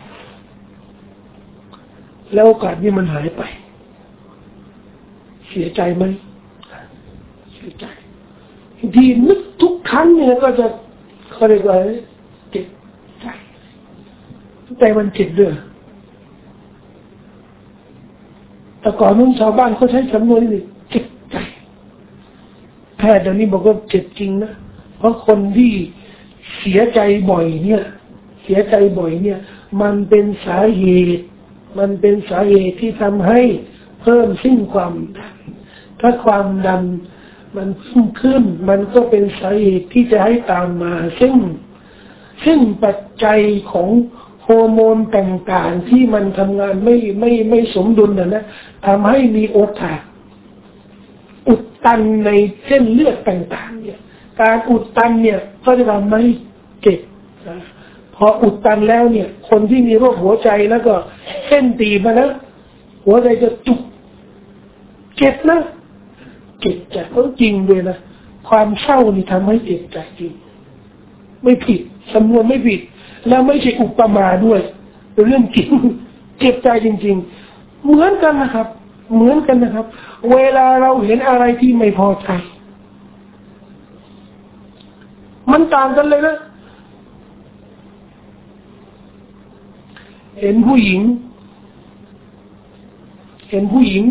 แล้วโอกาสนี้มันหายไปเสียใจไหมเสียใจดีนึกทุกครั้งเนี่ยก็จะเขาเรียกว่าเจ็บใจใจมันเจ็บด้วยแต่ก่อนนู้นชาวบ้านเขาใช้สำนวนนี้เจ็บใจแพทย์เดี๋ยวนี้บอกว่าเจ็บจริงนะเพราะคนที่เสียใจบ่อยเนี่ยเสียใจบ่อยเนี่ยมันเป็นสาเหตุมันเป็นสาเหตุที่ทำให้เพิ่มขึ้นความดันถ้าความดันมันเพิ่มขึ้นมันก็เป็นสาเหตุที่จะให้ตามมาซึ่งซึ่งปัจจัยของฮอร์โมนต่างๆที่มันทำงานไม่ไม่ไม่สมดุลนะนะทำให้มีโอกาสอุดตันในเส้นเลือดต่างๆเนี่ยการอุดตันเนี่ยก็จะทำให้เจ็บพออุดตันแล้วเนี่ยคนที่มีโรคหัวใจแล้วก็เส้นตีบมานะหัวใจจะจุกเจ็บนะเจ็บใจก็จริงด้วยนะความเศร้านี่ทำให้เจ็บใจจริงไม่ผิดสำนวนไม่ผิดแล้วไม่ใช่อุปมาด้วยเป็นเรื่องจริงเจ็บใจจริงๆเหมือนกันนะครับเหมือนกันนะครับเวลาเราเห็นอะไรที่ไม่พอใจมันต่างกันเลยนะเห็นผู้หญิงเห็นผู้หญิง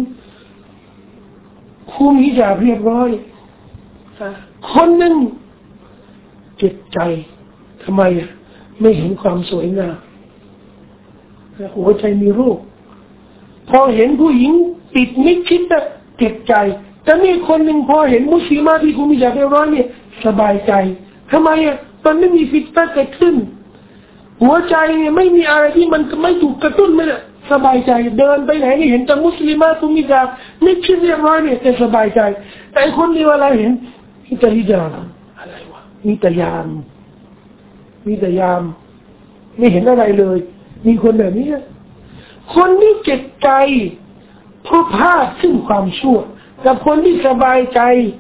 คุมฮิญาบเรียบร้อยคนหนึ่งเจ็บใจทำไมอ่ะไม่เห็นความสวยงามหัวใจมีโรคพอเห็นผู้หญิงปิดมิดชิดเจ็บใจแต่มีคนหนึ่งพอเห็นมุสลิมที่คุมฮิญาบเรียบร้อยเนี่ยสบายใจทำไมอ่ะตอนไม่มีฟิตนะเกิดขึ้นหัวใจเนี่ยไม่มีอะไรที่มันไม่ถูกกระตุ้นไม่ได้สบายใจเดินไปไหนนี่เห็นแต่มุสลิมคุมฮิญาบมิดชิดเรียบร้อยเนี่ยจะสบายใจแต่คนนี้เวลาเห็นฮิญาบฮิญาบอะไรวะมีแต่ยามมีแต่ยามไม่เห็นอะไรเลยมีคนแบบนี้คนที่เจ็บใจเพราะพลาดซึ่งความชั่วกับคนที่สบายใจ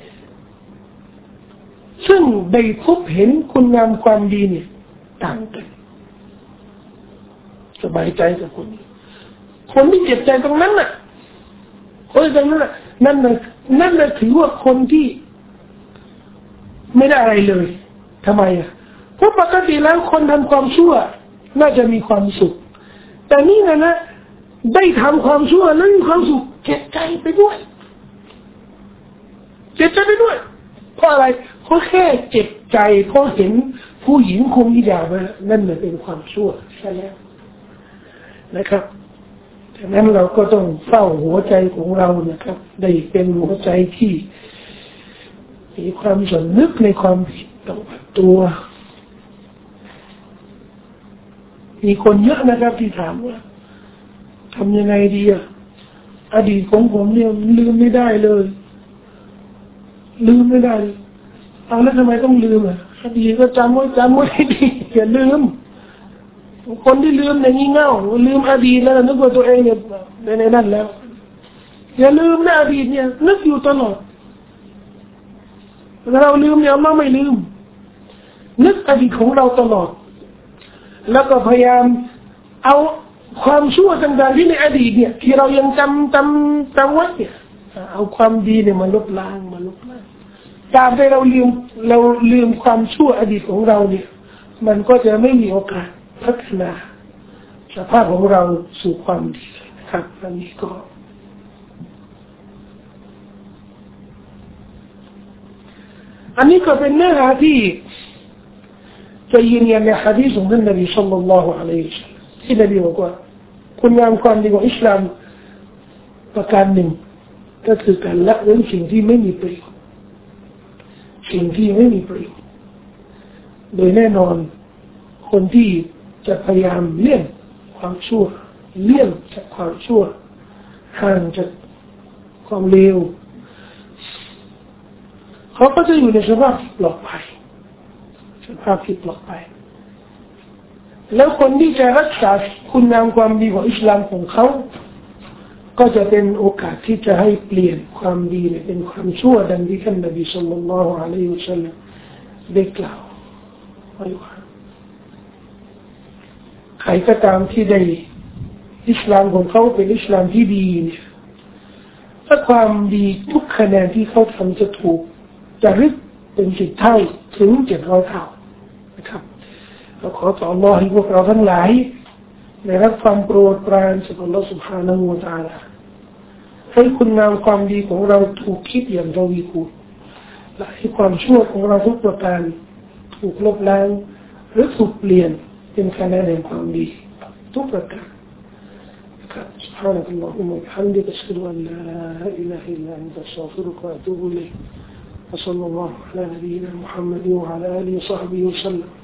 ซึ่งได้พบเห็นคุณงามความดีเนี่ยต่างกันสบายใจกับคนนี้คนที่เจ็บใจตรงนั้นน่ะคนตรงนั้นน่ะนั่นน่ะนั่นน่ะถือว่าคนที่ไม่ได้อะไรเลยทำไมอ่ะเพราะปกติแล้วคนทำความชั่วน่าจะมีความสุขแต่นี่นะนะได้ทำความชั่วแล้วมีความสุขเจ็บใจไปด้วยเจ็บใจไปด้วยเพราะอะไรเพราะแค่เจ็บใจเพราะเห็นผู้หญิงคุมฮิญาบนั่นแหละเป็นความชั่วใช่แล้วนะครับดังนั้นเราก็ต้องเฝ้าหัวใจของเรานะครับได้เป็นหัวใจที่มีความสำนึกในความผิดต่อตัวมีคนเยอะนะครับที่ถามว่าทำยังไงดีอ่ะอดีตของผมเนี่ยลืมไม่ได้เลยลืมไม่ได้เอาแล้วทำไมต้องลืมอ่ะอดีตก็จำไว้จำไว้ดีอย่าลืมคนที่ลืมในงี่เง่าลืมอดีตแล้วนึกว่าตัวเองเนี่ยในในนั้นแล้วอย่าลืมนะอดีตเนี่ยนึกอยู่ตลอดถ้าเราลืมเนี่ยเราไม่ลืมนึกอดีตของเราตลอดแล้วก็พยายามเอาความชั่วต่างๆที่ในอดีตเนี่ยที่เรายังจำจำจำไว้เนี่ยเอาความดีเนี่ยมาลบล้างมาลบล้างตามที่เราลืมเราลืมความชั่วอดีตของเราเนี่ยมันก็จะไม่มีโอกาสพัฒนาสภาพของเราสู่ความดีนะครับอันนี้ก็อันนี้ก็เป็นเนื้อหาที่จะยืนยันในหะดีษของท่านนบีศ็อลลัลลอฮุอะลัยฮิวะซัลลัมที่นบีบอกว่าคุณงามความดีของอิสลามประการหนึ่งก็คือการละเว้นสิ่งที่ไม่มีประโยชน์สิ่งที่ไม่มีประโยชน์โดยแน่นอนคนที่จะพยายามเลี่ยงความชั่วเลี่ยงจากความชั่วห่างจากความเลวเขาก็จะอยู่ในสภาพปลอดภัยสภาพที่ปลอดภัยแล้วคนที่จะรักษาคุณงามความดีของอิสลามของเขาก็จะเป็นโอกาสที่จะให้เปลี่ยนความดีเป็นความชั่วดังที่ท่านนบีศ็อลลัลลอฮุอะลัยฮิวะซัลลัมได้กล่าวไว้ว่าใครก็ตามที่ได้อิสลามของเขาเป็นอิสลามที่ดีเนี่ยถ้าความดีทุกคะแนนที่เขาทำจะถูกจะรึกเป็นสิบเท่าถึงเจ็ดร้อยเท่านะครับเราขอต่ออัลลอฮ์ให้พวกเราทั้งหลายได้รับความโปรดปรานจากอัลลอฮ์ سبحانه และ تعالى ให้คุณงามความดีของเราถูกคิดอย่างทวีคูณและให้ความชั่วของเราทุกประการถูกลบล้างหรือถูกเปลี่ยนเป็นคะแนนแห่งความดีทุกประการนะครับ سبحانك اللهم وبحمدك أشهد أن لا إله إلا أنت أستغفرك وأتوب إليك وصلى الله على نبينا محمد وعلى آله وصحبه وسلم